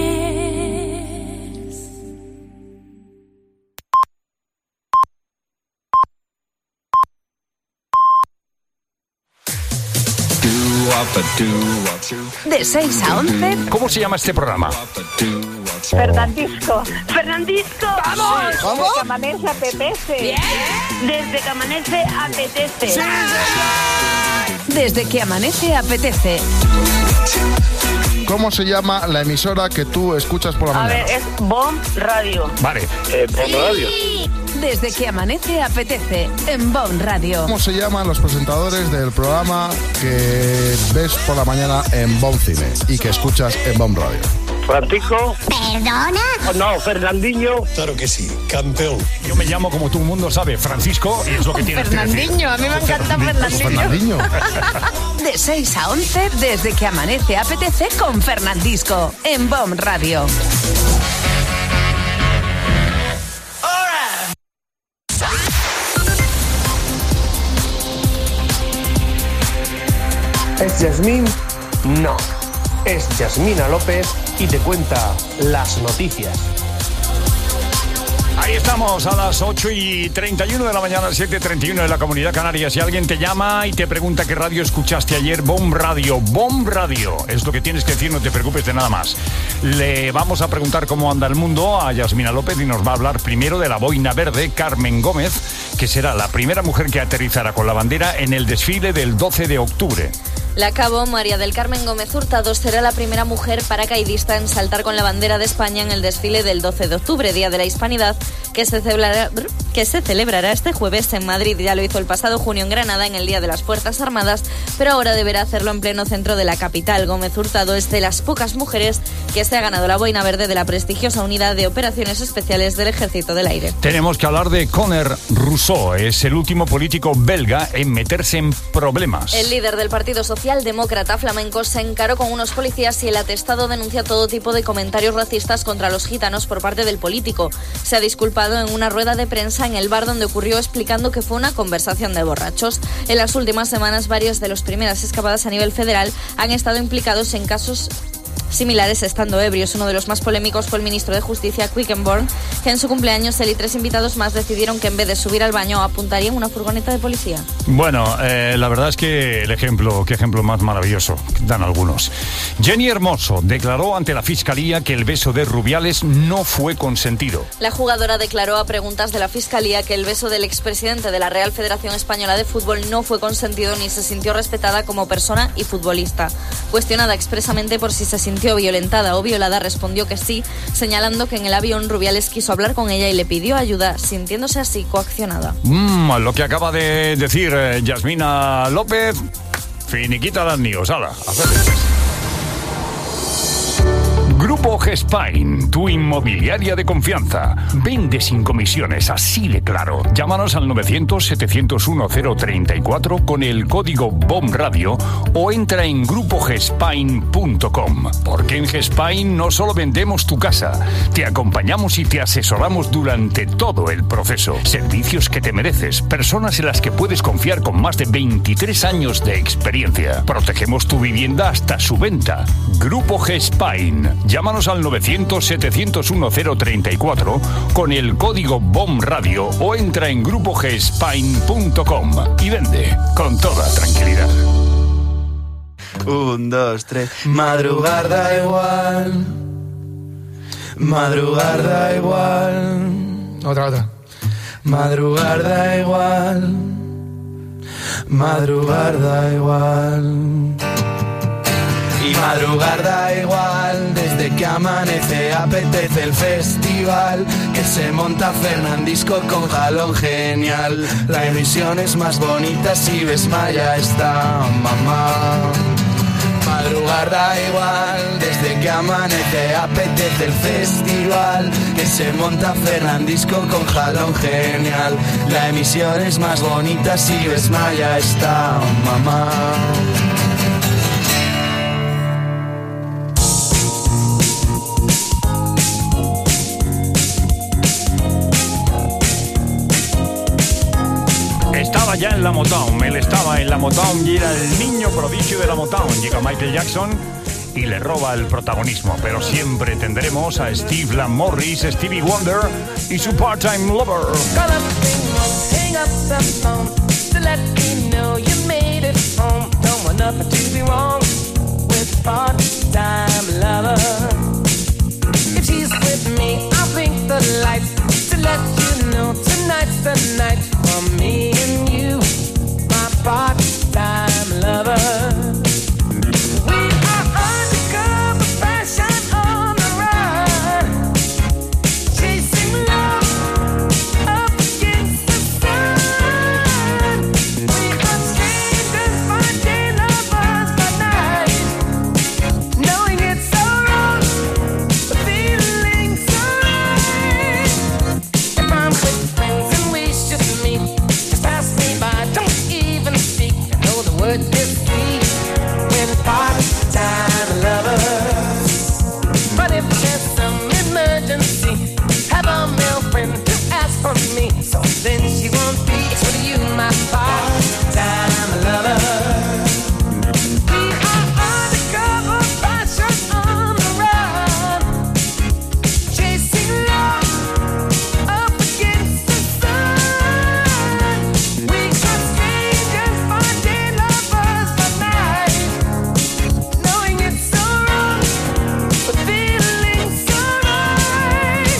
De seis a once,
¿Cómo se llama este programa?
Fernandisco. Fernandisco. ¡Vamos!
¿Cómo?
Desde que amanece apetece. Desde que amanece apetece.
desde que amanece apetece.
¿Cómo se llama la emisora que tú escuchas por la
A
mañana?
ver, es Bomb Radio.
Vale.
Eh, Bomb Radio.
Desde que amanece apetece en Bomb Radio.
¿Cómo se llaman los presentadores del programa que ves por la mañana en Bomb Cine y que escuchas en Bomb Radio?
Francisco.
¿Perdona?
Oh, no, Fernandinho.
Claro que sí, campeón.
Yo me llamo, como todo el mundo sabe, Francisco, y es lo que tienes que decir.
Fernandinho, a mí me encanta Fernandinho.
Fernandinho.
De seis a once, desde que amanece apetece con Fernandisco en Bomb Radio.
¿Es Yasmín? No. Es Yasmina López y te cuenta las noticias.
Ahí estamos a las ocho y treinta y uno de la mañana, siete y treinta y uno de la Comunidad Canaria. Si alguien te llama y te pregunta qué radio escuchaste ayer, Bomb Radio. Bomb Radio es lo que tienes que decir, no te preocupes de nada más. Le vamos a preguntar cómo anda el mundo a Yasmina López y nos va a hablar primero de la boina verde, Carmen Gómez, que será la primera mujer que aterrizará con la bandera en el desfile del doce de octubre.
La cabo María del Carmen Gómez Hurtado será la primera mujer paracaidista en saltar con la bandera de España en el desfile del doce de octubre, Día de la Hispanidad, que se celebrará, que se celebrará este jueves en Madrid. Ya lo hizo el pasado junio en Granada, en el Día de las Fuerzas Armadas, pero ahora deberá hacerlo en pleno centro de la capital. Gómez Hurtado es de las pocas mujeres que se ha ganado la boina verde de la prestigiosa Unidad de Operaciones Especiales del Ejército del Aire.
Tenemos que hablar de Conor Rousseau, es el último político belga en meterse en problemas.
El líder del Partido Socialdemócrata flamenco se encaró con unos policías y el atestado denuncia todo tipo de comentarios racistas contra los gitanos por parte del político. Se ha disculpado en una rueda de prensa en el bar donde ocurrió, explicando que fue una conversación de borrachos. En las últimas semanas, varios de los primeras escapadas a nivel federal han estado implicados en casos similares estando ebrios. Uno de los más polémicos fue el ministro de Justicia, Quickenborn, que en su cumpleaños él y tres invitados más decidieron que en vez de subir al baño apuntarían una furgoneta de policía.
Bueno, eh, la verdad es que el ejemplo, qué ejemplo más maravilloso dan algunos. Jenny Hermoso declaró ante la Fiscalía que el beso de Rubiales no fue consentido.
La jugadora declaró a preguntas de la Fiscalía que el beso del expresidente de la Real Federación Española de Fútbol no fue consentido ni se sintió respetada como persona y futbolista. Cuestionada expresamente por si se sintió violentada o violada, respondió que sí, señalando que en el avión Rubiales quiso hablar con ella y le pidió ayuda, sintiéndose así coaccionada.
Mm, lo que acaba de decir eh, Yasmina López, finiquita las níos, ala, Grupo G-Spain, tu inmobiliaria de confianza. Vende sin comisiones, así de claro. Llámanos al novecientos, setecientos uno, cero treinta y cuatro con el código BOMB Radio o entra en grupo g spain punto com. Porque en G-Spain no solo vendemos tu casa, te acompañamos y te asesoramos durante todo el proceso. Servicios que te mereces, personas en las que puedes confiar con más de veintitrés años de experiencia. Protegemos tu vivienda hasta su venta. Grupo G-Spain. Llámanos al novecientos, setecientos uno, cero treinta y cuatro con el código BOMB Radio o entra en grupo g spain punto com y vende con toda tranquilidad.
Un, dos, tres. Madrugar da igual. Madrugar da igual.
Otra, otra.
Madrugar da igual. Madrugar da igual. Y madrugar da igual, desde que amanece apetece el festival que se monta Fernandisco con jalón genial. La emisión es más bonita si ves Maya está mamá. Madrugar da igual, desde que amanece apetece el festival que se monta Fernandisco con jalón genial. La emisión es más bonita si ves Maya está mamá.
Estaba ya en la Motown, él estaba en la Motown y era el niño prodigio de la Motown. Llega Michael Jackson y le roba el protagonismo, pero siempre tendremos a Steve Lamorris, Stevie Wonder y su part-time lover.
Tonight's the night for me and you, my part-time lover. We are undercover be with part-time lovers. But if there's some emergency, have a male friend to ask for me. So then she won't be with you, my part-time lover. We are undercover fashion on the run, chasing love up against the sun. We are strangers by day, lovers by night, knowing it's so wrong, but feeling so right.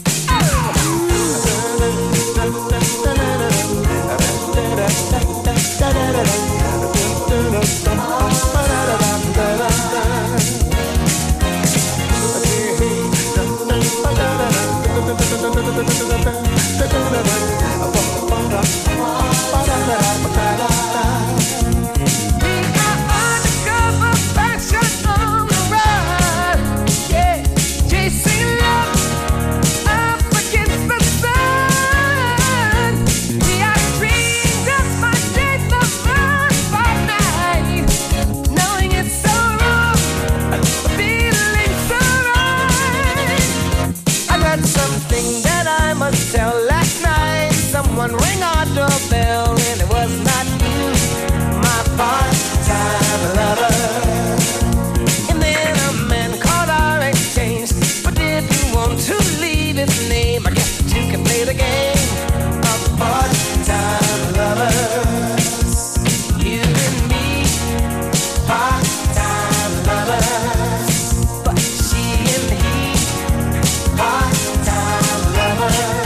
Something that I must tell. Last night someone rang our doorbell and it was not you, my part-time lover. And then a man called our exchange, but didn't want to leave his name. I guess that you can play the game of part-time lovers. You and me, part-time lovers. But she and he, part-time lovers.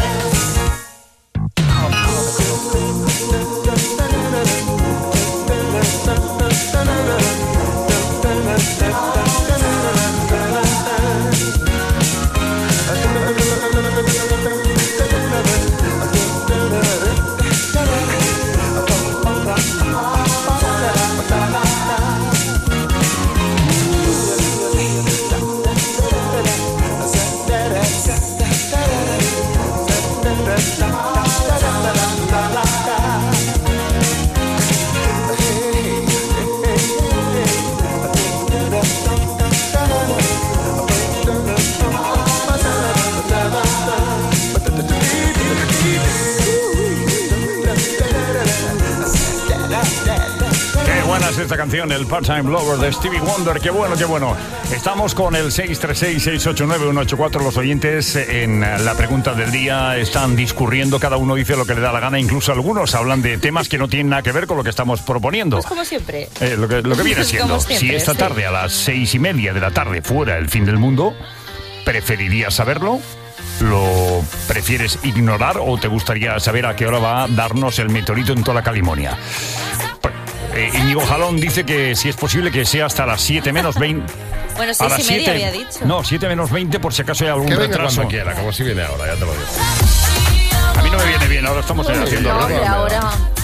Esta canción, el Part-Time Lover de Stevie Wonder. Qué bueno, qué bueno. Estamos con el seis tres seis, seis ocho nueve, uno ocho cuatro. Los oyentes en la pregunta del día están discurriendo, cada uno dice lo que le da la gana, incluso algunos hablan de temas que no tienen nada que ver con lo que estamos proponiendo.
Pues como siempre.
Eh, lo, que, lo que viene siendo,
siempre,
si esta
sí.
tarde a las seis y media de la tarde fuera el fin del mundo, ¿preferirías saberlo? ¿Lo prefieres ignorar o te gustaría saber a qué hora va a darnos el meteorito en toda la Calimonia? Eh, Íñigo Jalón dice que si es posible que sea hasta las siete menos veinte.
Bueno, seis y media había dicho.
No, siete menos veinte por si acaso hay algún
que venga
retraso.
cuando quiera, como si viene ahora, ya te lo digo.
A mí no me viene bien, ahora estamos
No,
haciendo
no, hombre, ahora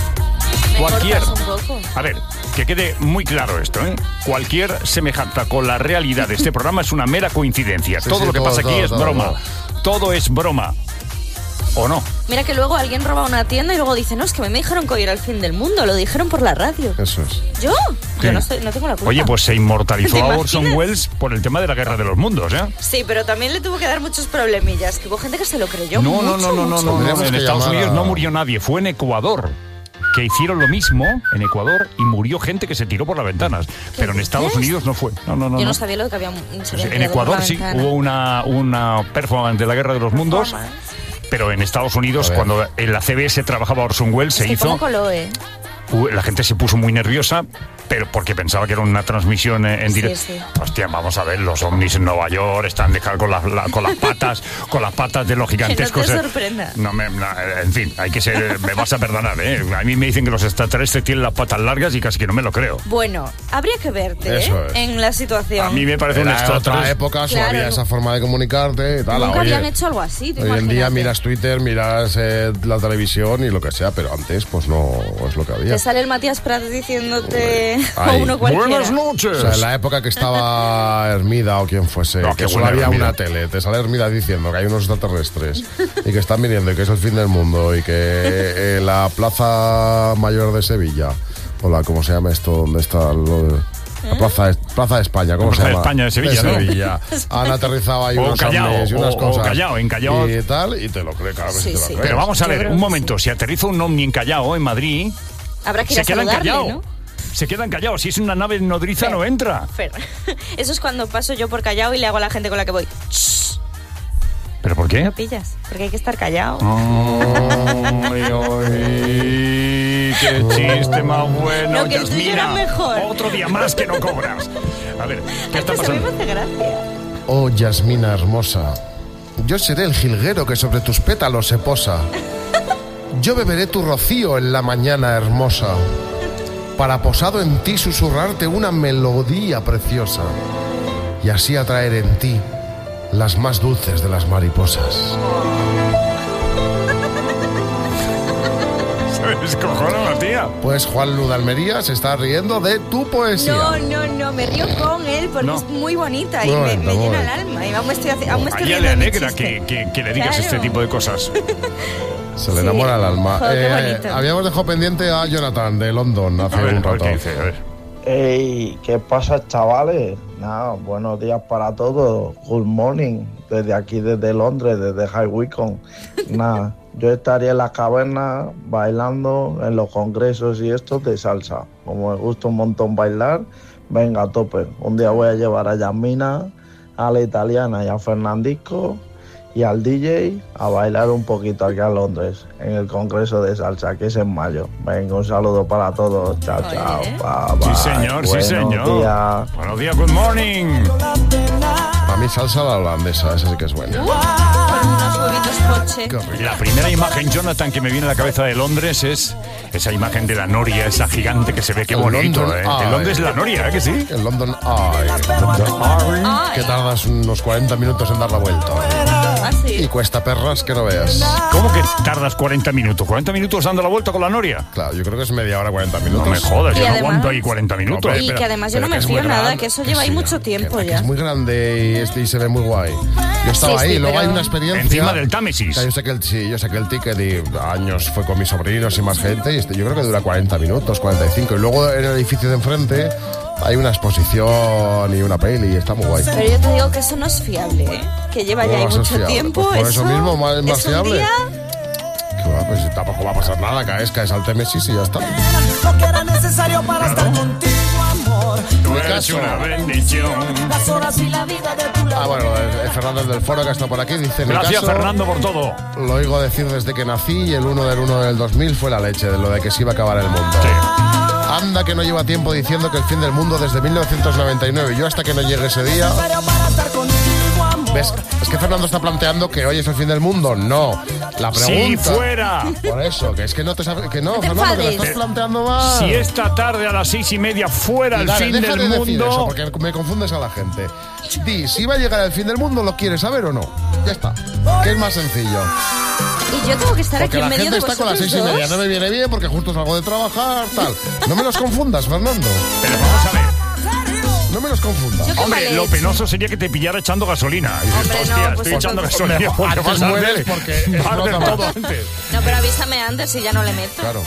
me
cualquier.
cortas un poco.
A ver, que quede muy claro esto, ¿eh? Cualquier semejanza con la realidad de este programa es una mera coincidencia.
Sí,
todo
sí,
lo que
todo,
pasa aquí
todo,
es
todo,
broma.
todo.
Todo es broma. ¿O no?
Mira que luego alguien roba una tienda y luego dice, no, es que me dijeron que hoy era el fin del mundo, lo dijeron por la radio.
Eso es.
¿Yo?
Sí.
Yo no, estoy, no tengo la culpa.
Oye, pues se inmortalizó
¿Te
a
imaginas?
Orson Welles por el tema de la guerra de los mundos, ¿eh?
Sí, pero también le tuvo que dar muchos problemillas, que hubo gente que se lo creyó
No,
mucho,
no, no, no, no,
mucho.
no, no.
Tendríamos
En
que
Estados
llamar
Unidos
a-
no murió nadie, fue en Ecuador. Que hicieron lo mismo en Ecuador y murió gente que se tiró por las ventanas. Pero en Estados
dices?
Unidos no fue. No, no, no.
Yo no
no.
sabía lo que había... se habían
En
tirado por
Ecuador
la
sí
ventana.
hubo una, una performance de la guerra de los mundos. Pero en Estados Unidos,
A ver.
cuando en la C B S trabajaba Orson Welles, se
Es que
hizo.
¿cómo coló, eh?
Uh, La gente se puso muy nerviosa, pero porque pensaba que era una transmisión eh, en
Sí,
directo.
sí.
Hostia, vamos a ver, los ovnis en Nueva York están dejados con, las- la- con las patas, con las patas de los
Que no
gigantescos.
te
eh.
sorprenda.
No, me, no, en fin, hay que ser, me vas a perdonar, ¿eh? A mí me dicen que los extraterrestres tienen las patas largas y casi que no me lo creo.
Bueno, habría que verte, ¿eh?
Eso es.
En la situación.
A mí me parece un
Era otra
extraterrestre.
época, solo
Claro,
había
no-
esa forma de comunicarte y tal.
Nunca
Oye,
habían hecho algo así, ¿te
hoy en día
imaginas?
miras Twitter, miras eh, la televisión y lo que sea, pero antes pues no es lo que había.
Te sale el Matías Prats diciéndote
Ay.
o uno cualquiera.
Buenas noches.
O sea, en la época que estaba Hermida o quien fuese,
No, qué
que solo
buena
había
Hermida.
una tele, te sale Hermida diciendo que hay unos extraterrestres y que están viniendo y que es el fin del mundo y que eh, la plaza mayor de Sevilla Hola, ¿cómo se llama esto? ¿Dónde está lo de... La Plaza de, Plaza de España, ¿cómo
Plaza
se llama?
de España de Sevilla,
de
¿no?
Sevilla. Han aterrizado ahí
O
unos
Callao,
ovnis y unas
o- o
cosas.
Callao, en Callao.
Y tal, y te lo crees, claro que sí,
Sí,
te lo
sí.
crees.
Pero vamos a
Yo
ver,
creo
un
que
momento. Si aterriza un ovni en Callao, en Madrid,
Habrá que ir
se
a
queda en
saludarle,
Callao.
¿no?
Se queda en Callao. Si es una nave nodriza, no entra.
Fer, eso es cuando paso yo por Callao y le hago a la gente con la que voy. Shh,
¿Pero por qué?
no pillas, porque hay que estar callado.
Ay, ay, qué chiste más bueno,
No, que el tuyo
Yasmina.
era mejor.
Otro día más que no cobras. A ver, ¿qué está
Pues a mí me
pasando?
hace gracia.
Oh, Yasmina hermosa, yo seré el jilguero que sobre tus pétalos se posa. Yo beberé tu rocío en la mañana hermosa, para posado en ti susurrarte una melodía preciosa, y así atraer en ti las más dulces de las mariposas.
Se descojona la tía.
Pues Juan Lu de Almería se está riendo de tu poesía.
No, no, no, me río con él porque
No.
es muy bonita y
Muy
me,
bonita,
me
muy
llena el
bonita.
alma. Y aún me estoy, haci- aún me
A
estoy
ella
riendo
le
de mi
alegra
chiste.
que, que- que le digas
Claro.
este tipo de cosas.
Se le
Sí.
enamora el alma.
Jo, qué
Eh,
bonito.
habíamos dejado pendiente a Jonathan de London hace
A ver,
un
a ver
rato.
qué dice, a ver.
Ey, ¿qué pasa, chavales? Nada, buenos días para todos. Good morning. Desde aquí, desde Londres, desde High Wycombe. Nada, yo estaría en las cavernas bailando en los congresos y estos de salsa. Como me gusta un montón bailar, venga, a tope. Un día voy a llevar a Yasmina, a la italiana y a Fernandisco y al D J a bailar un poquito aquí a Londres, en el congreso de salsa, que es en mayo. Venga, un saludo para todos. Chao, chao. Bye, bye.
Sí, señor, sí,
Buenos
señor.
días.
Buenos días, good morning.
A mí salsa la holandesa, esa sí que es buena.
Con unos huevitos poche.
La primera imagen, Jonathan, que me viene a la cabeza de Londres es esa imagen de la noria, esa gigante que se ve. Qué
El
bonito,
London
¿eh?
Eye.
En Londres la noria, ¿eh? Que sí.
El London Eye.
Ay.
Que tardas unos cuarenta minutos en dar la vuelta.
Ah, sí.
Y cuesta perras que no veas.
¿Cómo que tardas cuarenta minutos? ¿cuarenta minutos dando la vuelta con la noria?
Claro, yo creo que es media hora, cuarenta minutos.
No me jodas,
Y
yo no
además-
aguanto ahí cuarenta minutos.
No,
Y
pero-
que además yo
pero
no me
que es muy
fío nada,
grande,
que eso
que
lleva ahí
sí,
mucho
que-
tiempo
que
ya.
es muy grande y, este, y se ve muy guay. Yo estaba
Sí,
ahí,
sí,
luego
pero-
hay una experiencia.
Encima del Támesis.
O sea, yo sé que el, sí, yo sé que el ticket y años fue con mis sobrinos y más gente, y este, yo creo que dura cuarenta minutos, cuarenta y cinco. Y luego en el edificio de enfrente hay una exposición y una peli, y está muy guay.
Pero yo te digo que eso no es fiable, ¿eh? Que lleva
¿Cómo
ya ahí
va a ser
mucho
fiable?
tiempo.
Pues por eso mismo, más- es más
es un
fiable.
día-
Que va, pues tampoco va a pasar nada, caes, caes al Támesis y ya está.
Lo que era necesario para estar contigo, amor.
Tú
Mi
eres
caso.
una bendición.
Las horas y la vida de tu lado.
Ah, bueno, eh, Fernando del Foro, que está por aquí, dice: "Mi
Gracias,
caso,
Fernando, por todo.
Lo oigo decir desde que nací y el uno del uno del dos mil fue la leche, de lo de que se iba a acabar el mundo. Anda que no lleva tiempo diciendo que el fin del mundo desde mil novecientos noventa y nueve. Yo hasta que no llegue ese día...
Necesario para estar contigo, amor.
¿Ves? Es que Fernando está planteando que hoy es el fin del mundo. No. La
¡Sí,
pregunta...
fuera!
Por eso, que es que no te sabes... Que no,
No te
Fernando, que lo
enfades.
estás planteando mal.
Si esta tarde a las seis y media fuera
Y
el
dale,
fin
deja
del
de decir
mundo...
eso, porque me confundes a la gente. Di, si va a llegar el fin del mundo, ¿lo quieres saber o no? Ya está. Que es más sencillo.
Y yo tengo que estar
Porque
aquí
la
en medio
gente
de
está con las
vosotros
seis y media.
dos.
No me viene bien porque justo salgo de trabajar, tal. No me los confundas, Fernando.
Pero vamos a ver.
No me los confundas.
Yo qué
Hombre,
mal he
lo
hecho.
penoso sería que te pillara echando gasolina. Y dices,
Hombre, no,
hostia,
pues
estoy echando
entonces-
gasolina porque
Antes
vas a
mueres
arder.
porque
Vas a
explota
arder
más.
todo antes.
No, pero avísame antes y ya no le meto.
Claro.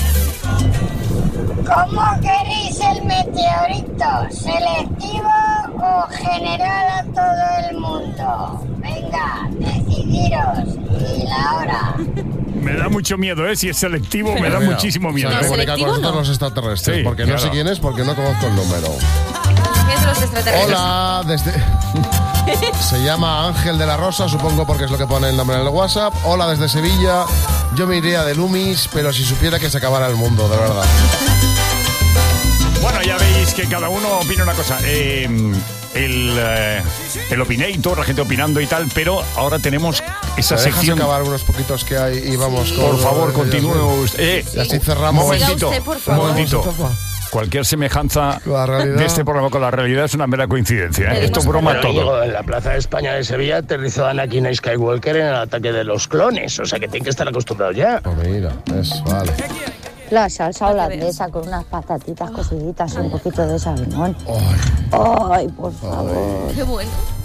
¿Cómo queréis el meteorito? ¿Selectivo o general a todo el mundo? Venga, decidiros. Y la hora.
Me da mucho miedo, ¿eh? Si es selectivo, me da
Mira,
muchísimo miedo.
Se
¿eh?
comunica con
¿Selectivo
nosotros
no?
los extraterrestres.
Sí,
porque no
claro.
sé quién es, porque no conozco el número.
¿Qué es los extraterrestres?
Hola, desde... Se llama Ángel de la Rosa, supongo porque es lo que pone el nombre en el WhatsApp. Hola desde Sevilla. Yo me iría de Lumis, pero si supiera que se acabara el mundo, de verdad.
Bueno, ya veis que cada uno opina una cosa. Eh, el, eh, el Opinator, la gente opinando y tal, pero ahora tenemos esa
¿Me dejas
sección.
acabar unos poquitos que hay y vamos con...
Por favor, continúe
Yasmín?
usted. Eh,
Y así cerramos.
Un momentito,
Siga usted, por
un
favor.
momentito.
Vamos, Etafa.
Cualquier semejanza
La realidad.
de este programa con la realidad es una mera coincidencia. ¿eh?
Pedimos
Esto es broma
perdón.
todo.
En la Plaza de España de Sevilla aterrizó Anakin Skywalker en el ataque de los clones, o sea que tienen que estar acostumbrados ya.
Pues mira, eso, vale.
La salsa holandesa con unas patatitas cociditas y un poquito de salmón.
Ay,
Ay, por favor.
Qué bueno.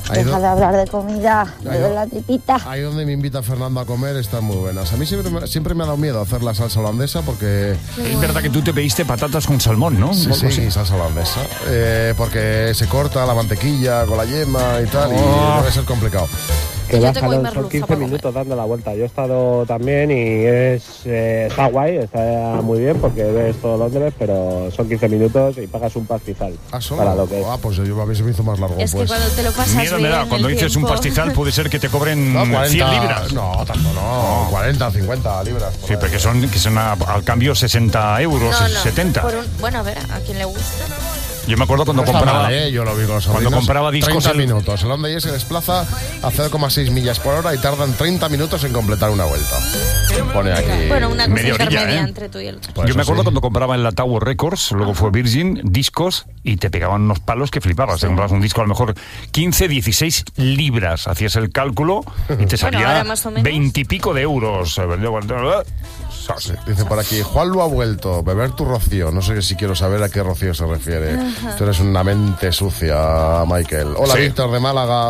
Ahí
Deja
do-
de hablar de comida, me
Ahí
duele
do-
la tripita.
Ahí donde me invita Fernando a comer están muy buenas. A mí siempre, me- siempre me ha dado miedo hacer la salsa holandesa porque...
Es verdad que tú te pediste patatas con salmón, ¿no?
Sí,
Algo
sí,
así.
salsa holandesa. Eh, porque se corta la mantequilla con la yema y tal,
Oh.
y debe ser complicado.
Que
Yo
va,
tengo
Jalón,
merluza
son quince
para comer.
minutos dando la vuelta. Yo he estado también y es eh, está guay, está muy bien porque ves todo Londres, pero son quince minutos y pagas un pastizal.
¿Ah, solo?
Para lo que es.
Ah, pues yo a mí se me hizo más largo.
Es que
pues.
cuando te lo pasas
Miedo me
bien,
da. Cuando
el
dices un
tiempo-
pastizal puede ser que te cobren
No, cuarenta,
cien libras.
No, tanto no. cuarenta, cincuenta libras. por
Sí,
ahí.
porque son, que son a- al cambio sesenta euros,
No, no,
setenta.
por un- bueno, a ver, a quien le gusta.
Yo me acuerdo cuando
No está
compraba...
mal, ¿eh? Yo lo vi con los
cuando
sobrinos.
compraba discos
treinta
en-
minutos. El Honda Y se desplaza a cero coma seis millas por hora y tardan treinta minutos en completar una vuelta. Pone aquí...
Bueno, una cosa
media orilla,
intermedia
¿eh?
entre tú y el otro.
Pues
Yo me
eso
acuerdo
sí.
cuando compraba en la Tower Records, luego fue Virgin, discos, y te pegaban unos palos que flipabas. Te comprabas un disco a lo mejor quince, dieciséis libras. Hacías el cálculo y te
Bueno,
salía
ahora más o menos.
veintipico de euros.
Sí, dice por aquí, Juanlu ha vuelto, beber tu rocío. No sé si quiero saber a qué rocío se refiere.
Ajá.
Tú eres una mente sucia, Michael. Hola,
Sí.
Víctor de Málaga.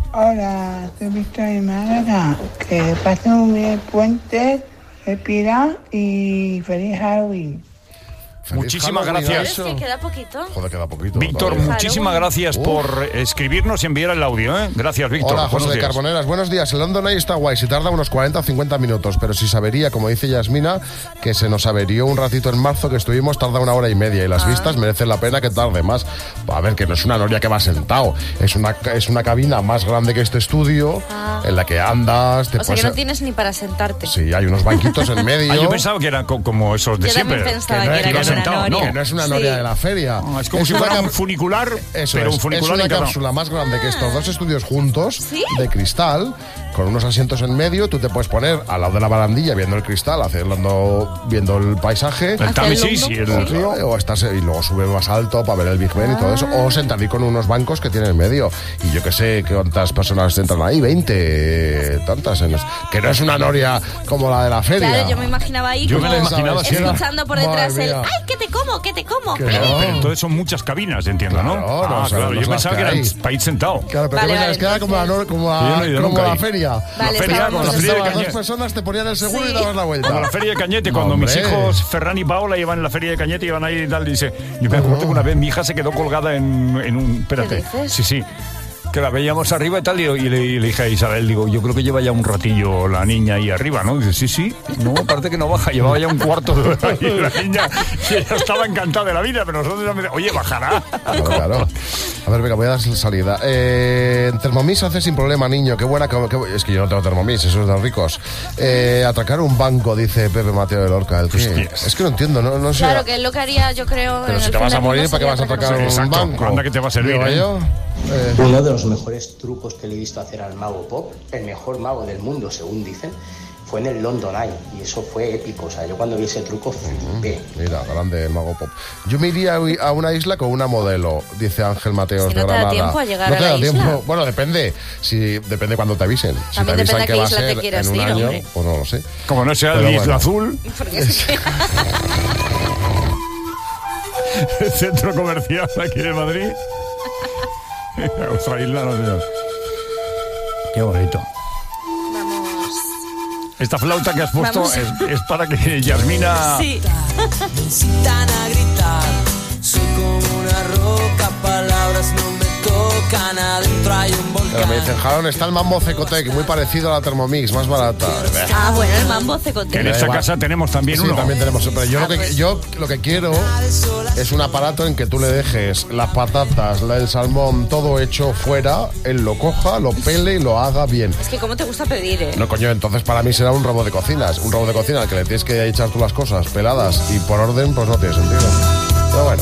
Hola, soy Víctor de Málaga. Que pasen un bien puente, respira y feliz Halloween.
Feliz
Muchísimas
Halloween,
gracias.
Es que queda poquito.
Joder, queda poquito.
Víctor,
todavía.
muchísimas gracias
Uf.
por escribirnos y enviar el audio. ¿eh? Gracias, Víctor.
Hola, José
Buenos
de
días.
Carboneras. Buenos días. El London Eye está guay. Si tarda unos cuarenta o cincuenta minutos, pero si se avería, como dice Yasmina, que se nos averió un ratito en marzo que estuvimos, tarda una hora y media. Y las
Ah.
vistas merecen la pena que tarde más. A ver, que no es una noria que va sentado. Es una, es una cabina más grande que este estudio,
Ah.
en la que andas. Te
O sea que
puedes-
no tienes ni para sentarte.
Sí, hay unos banquitos en medio.
Ah, yo pensaba que eran co- como esos de
Yo también
siempre.
pensaba
que no,
que
es-
era
que no
como
es
una
sentado,
noria.
no, que no es una
Sí.
noria de la feria.
Ah, es como si
una
fuera
cap-
un funicular,
Eso
pero
es,
un funicular
es una
encarnado.
cápsula más grande que estos dos estudios juntos,
¿Sí?
de cristal, con unos asientos en medio. Tú te puedes poner al lado de la barandilla viendo el cristal, haciendo, viendo el paisaje.
El Támesis y el
Sí,
río.
o estás, y luego sube más alto para ver el Big Ben y todo eso. O sentadí con unos bancos que tienen en medio. Y yo que sé cuántas personas entran ahí, veinte, tantas. En los- que no es una noria como la de la feria.
Claro, yo me imaginaba ahí
Yo
como
me la imaginaba así.
escuchando por detrás
Madre
el
mía.
¡ay, que te como, que te como!
Que
Pero,
no.
pero entonces son muchas cabinas, entiendo, ¿no?
Claro, no,
Ah,
o sea,
claro,
no
yo
son las
pensaba
que
que eran
hay.
para ir sentado.
Claro, pero
Vale,
¿qué
vale,
pensabas? Que era como la, nor- como
Yo
la,
no he ido
como
nunca
la
ahí.
feria.
Vale,
La feria,
estábamos-
como la feria de
Estabas dos
Cañete.
personas, te ponían el seguro
Sí.
y dabas la vuelta.
Como la feria de Cañete, cuando
Hombre.
mis hijos Ferran y Paola iban en la feria de Cañete, iban ahí y tal, dice, yo me acuerdo que una vez mi hija se quedó colgada en, en un... Espérate.
¿Qué dices?
Sí, sí. Que la veíamos arriba y tal, y, y le, y le dije a Isabel, digo, yo creo que lleva ya un ratillo la niña ahí arriba, ¿no? Y dice, sí, sí, no, aparte que no baja, llevaba ya un cuarto de hora ahí la niña, y ella estaba encantada de la vida, pero nosotros también, oye, bajará.
Claro, claro. A ver, venga, voy a dar salida. Eh, en Thermomix hace sin problema, niño. Qué buena. Qué, qué- es que yo no tengo Thermomix, eso es de ricos. Eh, atracar un banco, dice Pepe Mateo de Lorca. ¿El qué?
Hostias.
Es que no entiendo, no, no sé.
Claro, que es lo que haría, yo creo.
Pero
en
si
el
te
fin
vas a
del mundo
morir, ¿para qué
sería
vas a
atracar
atracar
un
un
Exacto.
banco?
Anda que te va a servir,
Digo
¿eh?
yo. Eh,
Uno de los mejores trucos que le he visto hacer al mago Pop, el mejor mago del mundo, según dicen, fue en el London Eye. Y eso fue épico. O sea, yo cuando vi ese truco flipé.
Mira, grande el mago Pop. Yo me iría a una isla con una modelo, dice Ángel Mateos
Si
de
no te da
Granada.
tiempo a llegar
no
a
te
la
da
isla.
tiempo. Bueno, depende. Si, depende cuando te avisen. Si
También
te avisan
depende a
que
qué
va a
isla te
ser
quieras
en un
ir,
año,
hombre.
pues no lo sé.
Como no sea
Pero
el Isla
bueno.
Azul,
Porque es que-
el centro comercial aquí de Madrid. Otra isla, no sé. Qué bonito.
Vamos.
Esta flauta que has puesto
Vamos.
es, es para que Yasmina...
Sí.
Me incitan a gritar, soy como una roca, palabras no me tocan, adentro hay un volcán.
Pero me dicen, Jalón, está el Mambo Cecotec, muy parecido a la Thermomix, más barata.
Ah, bueno, el mambo
Que en
cecote.
esta
igual.
casa tenemos también
Sí,
uno.
también tenemos. Pero yo,
Ah,
lo que,
pues.
yo lo que quiero es un aparato en que tú le dejes las patatas, la- el salmón, todo hecho fuera, él lo coja, lo pele y lo haga bien.
Es que, ¿cómo te gusta pedir, eh?
No, coño, entonces para mí será un robot de cocinas. Un robot de cocina al que le tienes que echar tú las cosas peladas y por orden, pues no tiene sentido. Pero bueno.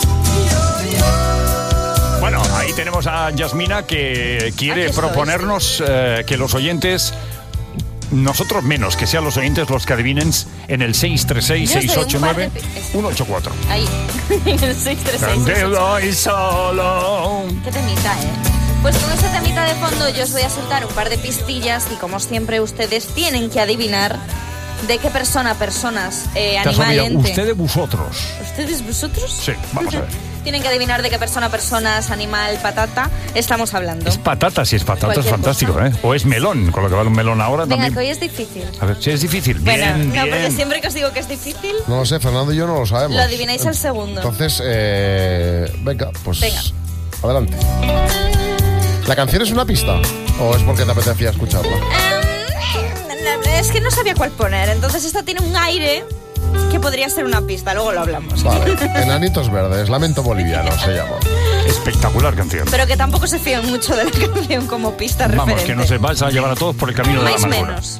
Bueno, ahí tenemos a Yasmina que quiere
Aquí estoy.
proponernos eh, que los oyentes, nosotros menos, que sean los oyentes los que adivinen en el seis tres seis,
Yo estoy
seis ocho nueve,
un par de-
uno ocho cuatro.
Ahí. En el seis tres seis.
Tranquilo y solo.
Qué temita, ¿eh? Pues con ese temita de fondo yo os voy a soltar un par de pistillas y como siempre ustedes tienen que adivinar de qué persona, personas, eh,
Te has
animal,
olvidado,
ente.
ustedes vosotros.
¿Ustedes vosotros?
Sí, vamos a ver.
Tienen que adivinar de qué persona, personas, animal, patata estamos hablando.
Es patata, si es patata es
Cualquier
fantástico,
cosa.
¿eh? O es melón, con lo que vale un melón ahora
Venga,
también.
que hoy es difícil.
A ver, si es difícil.
Bueno,
Bien,
no, porque
bien.
siempre que os digo que es difícil,
No lo sé, Fernando y yo no lo sabemos.
lo adivináis al segundo.
Entonces, eh, venga, pues
Venga.
adelante. ¿La canción es una pista? ¿O es porque te apetecía escucharla?
Es que no sabía cuál poner, entonces esta tiene un aire que podría ser una pista, luego lo hablamos.
Vale, Enanitos Verdes, Lamento Boliviano se llama.
Espectacular canción.
Pero que tampoco se fían mucho de la canción como pista
Vamos,
referente.
que no se vas a llevar a todos por el camino de la
Más o
amargura.
menos.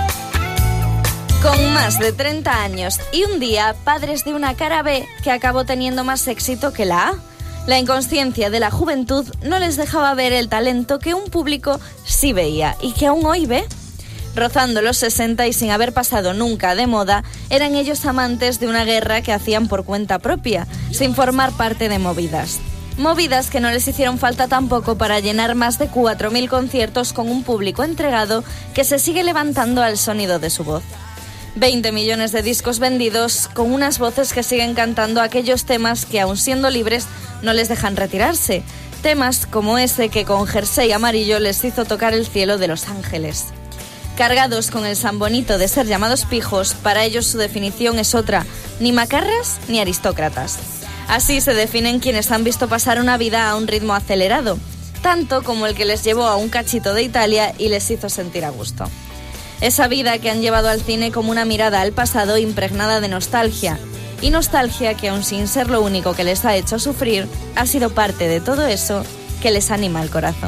Con más de treinta años y un día, padres de una cara B que acabó teniendo más éxito que la A. La inconsciencia de la juventud no les dejaba ver el talento que un público sí veía y que aún hoy ve. Rozando los sesenta y sin haber pasado nunca de moda, eran ellos amantes de una guerra que hacían por cuenta propia, sin formar parte de movidas. Movidas que no les hicieron falta tampoco para llenar más de cuatro mil conciertos con un público entregado que se sigue levantando al sonido de su voz. veinte millones de discos vendidos con unas voces que siguen cantando aquellos temas que, aun siendo libres, no les dejan retirarse. Temas como ese que con jersey amarillo les hizo tocar el cielo de Los Ángeles. Cargados con el sambonito de ser llamados pijos, para ellos su definición es otra, ni macarras ni aristócratas. Así se definen quienes han visto pasar una vida a un ritmo acelerado, tanto como el que les llevó a un cachito de Italia y les hizo sentir a gusto. Esa vida que han llevado al cine como una mirada al pasado impregnada de nostalgia, y nostalgia que, aun sin ser lo único que les ha hecho sufrir, ha sido parte de todo eso que les anima el corazón.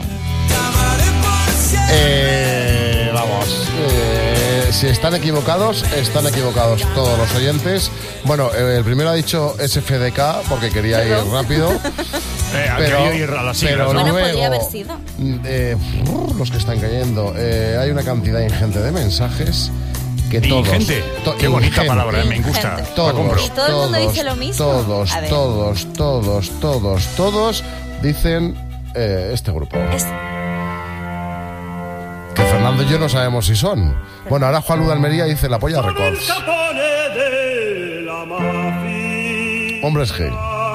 Eh, vamos, eh, si están equivocados, están equivocados todos los oyentes. Bueno, eh, el primero ha dicho S F D K porque quería ir rápido.
Eh, ha querido ir a las siglas,
pero
¿no?
Bueno,
luego,
podría haber sido.
eh, los que están cayendo, eh, hay una cantidad ingente de mensajes que todos...
Ingente.
to-
Qué bonita
ingente.
palabra, eh, me gusta. La
Todos,
compro.
¿Y todo el mundo dice lo mismo?
Todos,
A ver.
todos, todos, todos, todos dicen eh, este grupo.
Es-
Que Fernando y yo no sabemos si son. Bueno, ahora Juan Luis de Almería dice La Polla Records. Hombres G.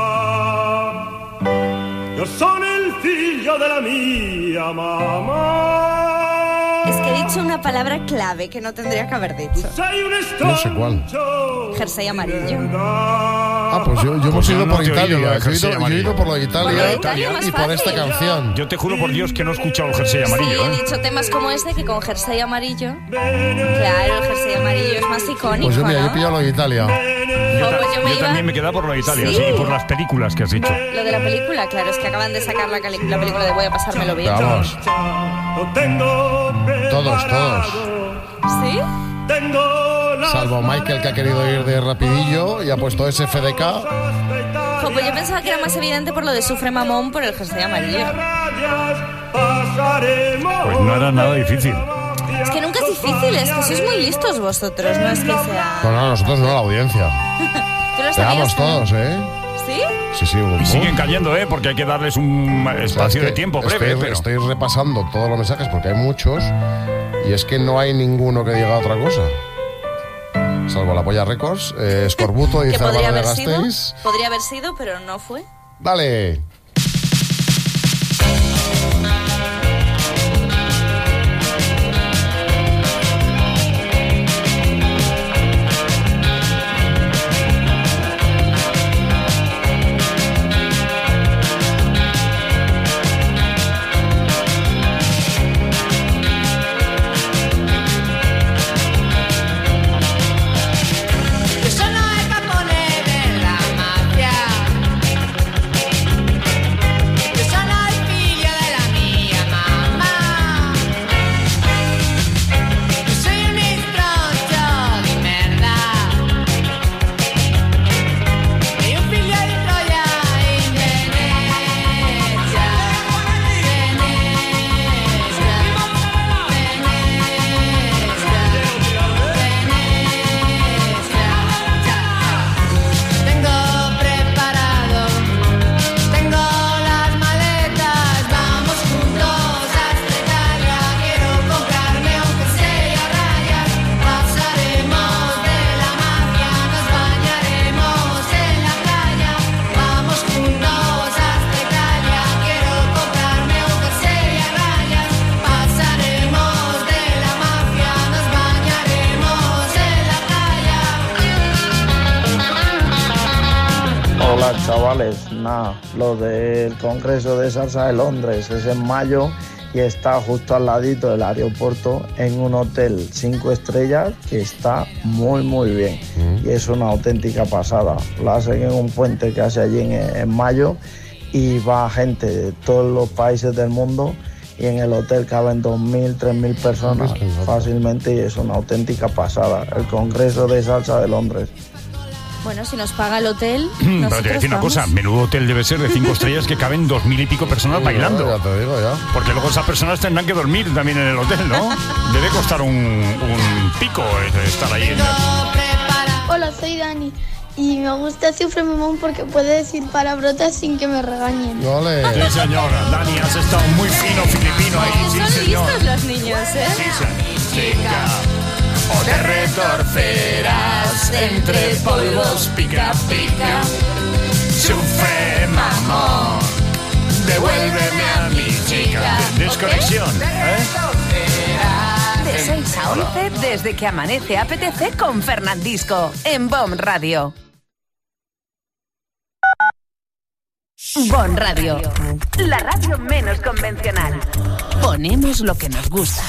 Io sono il figlio della mia mamma.
Es que he dicho una palabra clave que no tendría que haber dicho.
Sei un
No sé cuál.
Jersey amarillo.
Ah, pues yo, yo hemos
Pues
ido
no
por
te he oído lo
Italia.
de
Yo he
jersey
ido, yo he
amarillo.
ido por lo de
Por lo
Italia,
de Italia, más
y por esta
fácil.
canción.
Yo te juro por Dios que no he escuchado el jersey
Sí,
amarillo,
he
¿eh?
dicho temas como este que con jersey amarillo. Claro, el jersey amarillo es más icónico,
Pues yo, mira, yo he
¿no?
pillado lo de Italia.
Yo,
Oh, pues yo me
yo
iba-
también me quedaba por lo de Italia,
Sí.
sí, y por las películas que has dicho.
Lo de la película, claro, es que acaban de sacar la, cali- la película de Voy a pasármelo bien.
Vamos,
Lo tengo
todos, todos.
¿Sí?
Tengo la
Salvo Michael, que ha querido ir de rapidillo y ha puesto S F D K.
Jo, pues yo pensaba que era más evidente por lo de Sufre Mamón por el jersey amarillo.
Pues no era nada difícil.
Es que nunca es difícil, es que sois muy listos vosotros, no es que sea...
No, no, nosotros no, la audiencia.
¿Tú lo
Pegamos
sabías? ¿no?
todos, ¿eh?
¿Sí?
Sí, sí.
Y siguen cayendo, ¿eh? Porque hay que darles un
O sea, es
espacio
que
de tiempo breve.
estoy,
pero...
estoy repasando todos los mensajes porque hay muchos y es que no hay ninguno que diga otra cosa. Salvo La Polla Records, eh, Escorbuto y
Que podría
Álvaro de
haber sido,
Gasteiz.
podría haber sido, pero no fue.
Dale.
Yo sono el capone de la mafia.
chavales, nada, lo del Congreso de Salsa de Londres es en mayo y está justo al ladito del aeropuerto en un hotel cinco estrellas que está muy muy bien mm. y es una auténtica pasada. Lo hacen en un puente que hace allí en, en mayo y va gente de todos los países del mundo y en el hotel caben dos mil, tres mil personas fácilmente y es una auténtica pasada. El Congreso de Salsa de Londres.
Bueno, si nos paga el hotel.
Pero te voy a decir una cosa, menudo hotel debe ser de cinco estrellas que caben dos mil y pico personas sí, bailando.
Ya te digo, ya.
Porque luego esas personas tendrán que dormir también en el hotel, ¿no? Debe costar un, un pico estar ahí. En el...
Hola, soy Dani. Y me gusta Sufre Mamón porque puede decir palabrotas sin que me regañen.
¡Ole!
Sí, señora. Dani, has estado muy fino filipino ahí.
Sí,
sí,
son
señor.
listos los niños, ¿eh?
Sí, sí. Chica. O te retorcerás entre polvos pica pica. Sufre mamón, devuélveme a mi chica. Desconexión, ¿eh?
De seis a once, desde que amanece apetece con Fernandisco, en Bon Radio. Bon Radio, la radio menos convencional. Ponemos lo que nos gusta.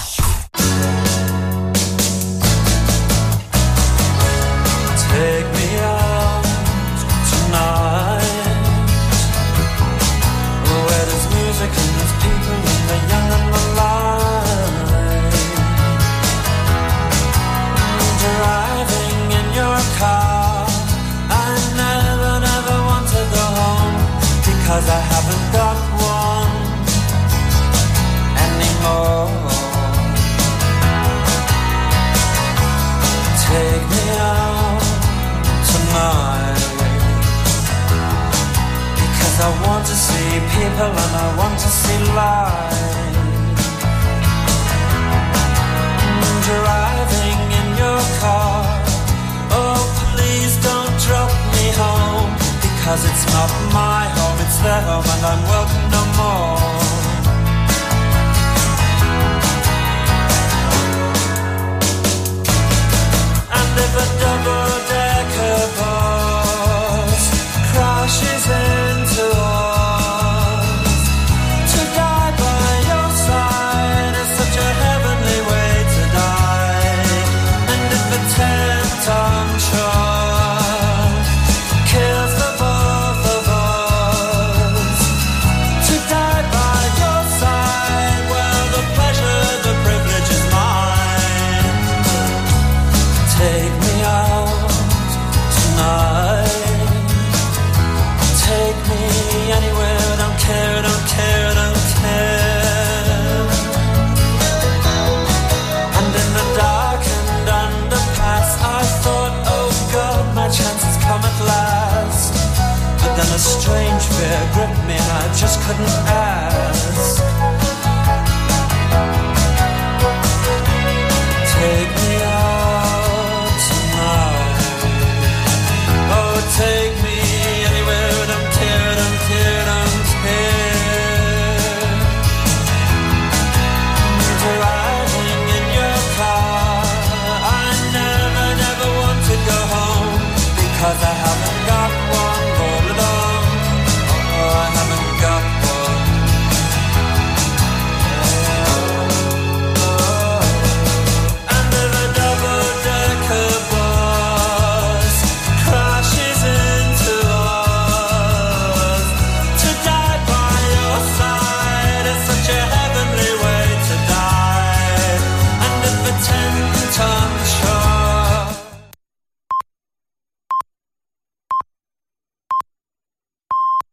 Take me out tonight, where there's music and there's people and the young and the light. Driving in your car, I never, never want to go home because I haven't got one anymore. Take me out tonight, because I want to see people and I want to see light. Driving in your car, oh please don't drop me home, because it's not my home, it's their home and I'm welcome no more. And if a double-decker bus crashes into us, to die by your side is such a heavenly way to die. And if a ten-ton truck kills the both of us, to die by your side, well, the pleasure, the privilege is mine. Take me out tonight, take me anywhere, don't care, don't care, don't care. And in the darkened underpass I thought, oh God, my chance has come at last. But then a strange fear gripped me and I just couldn't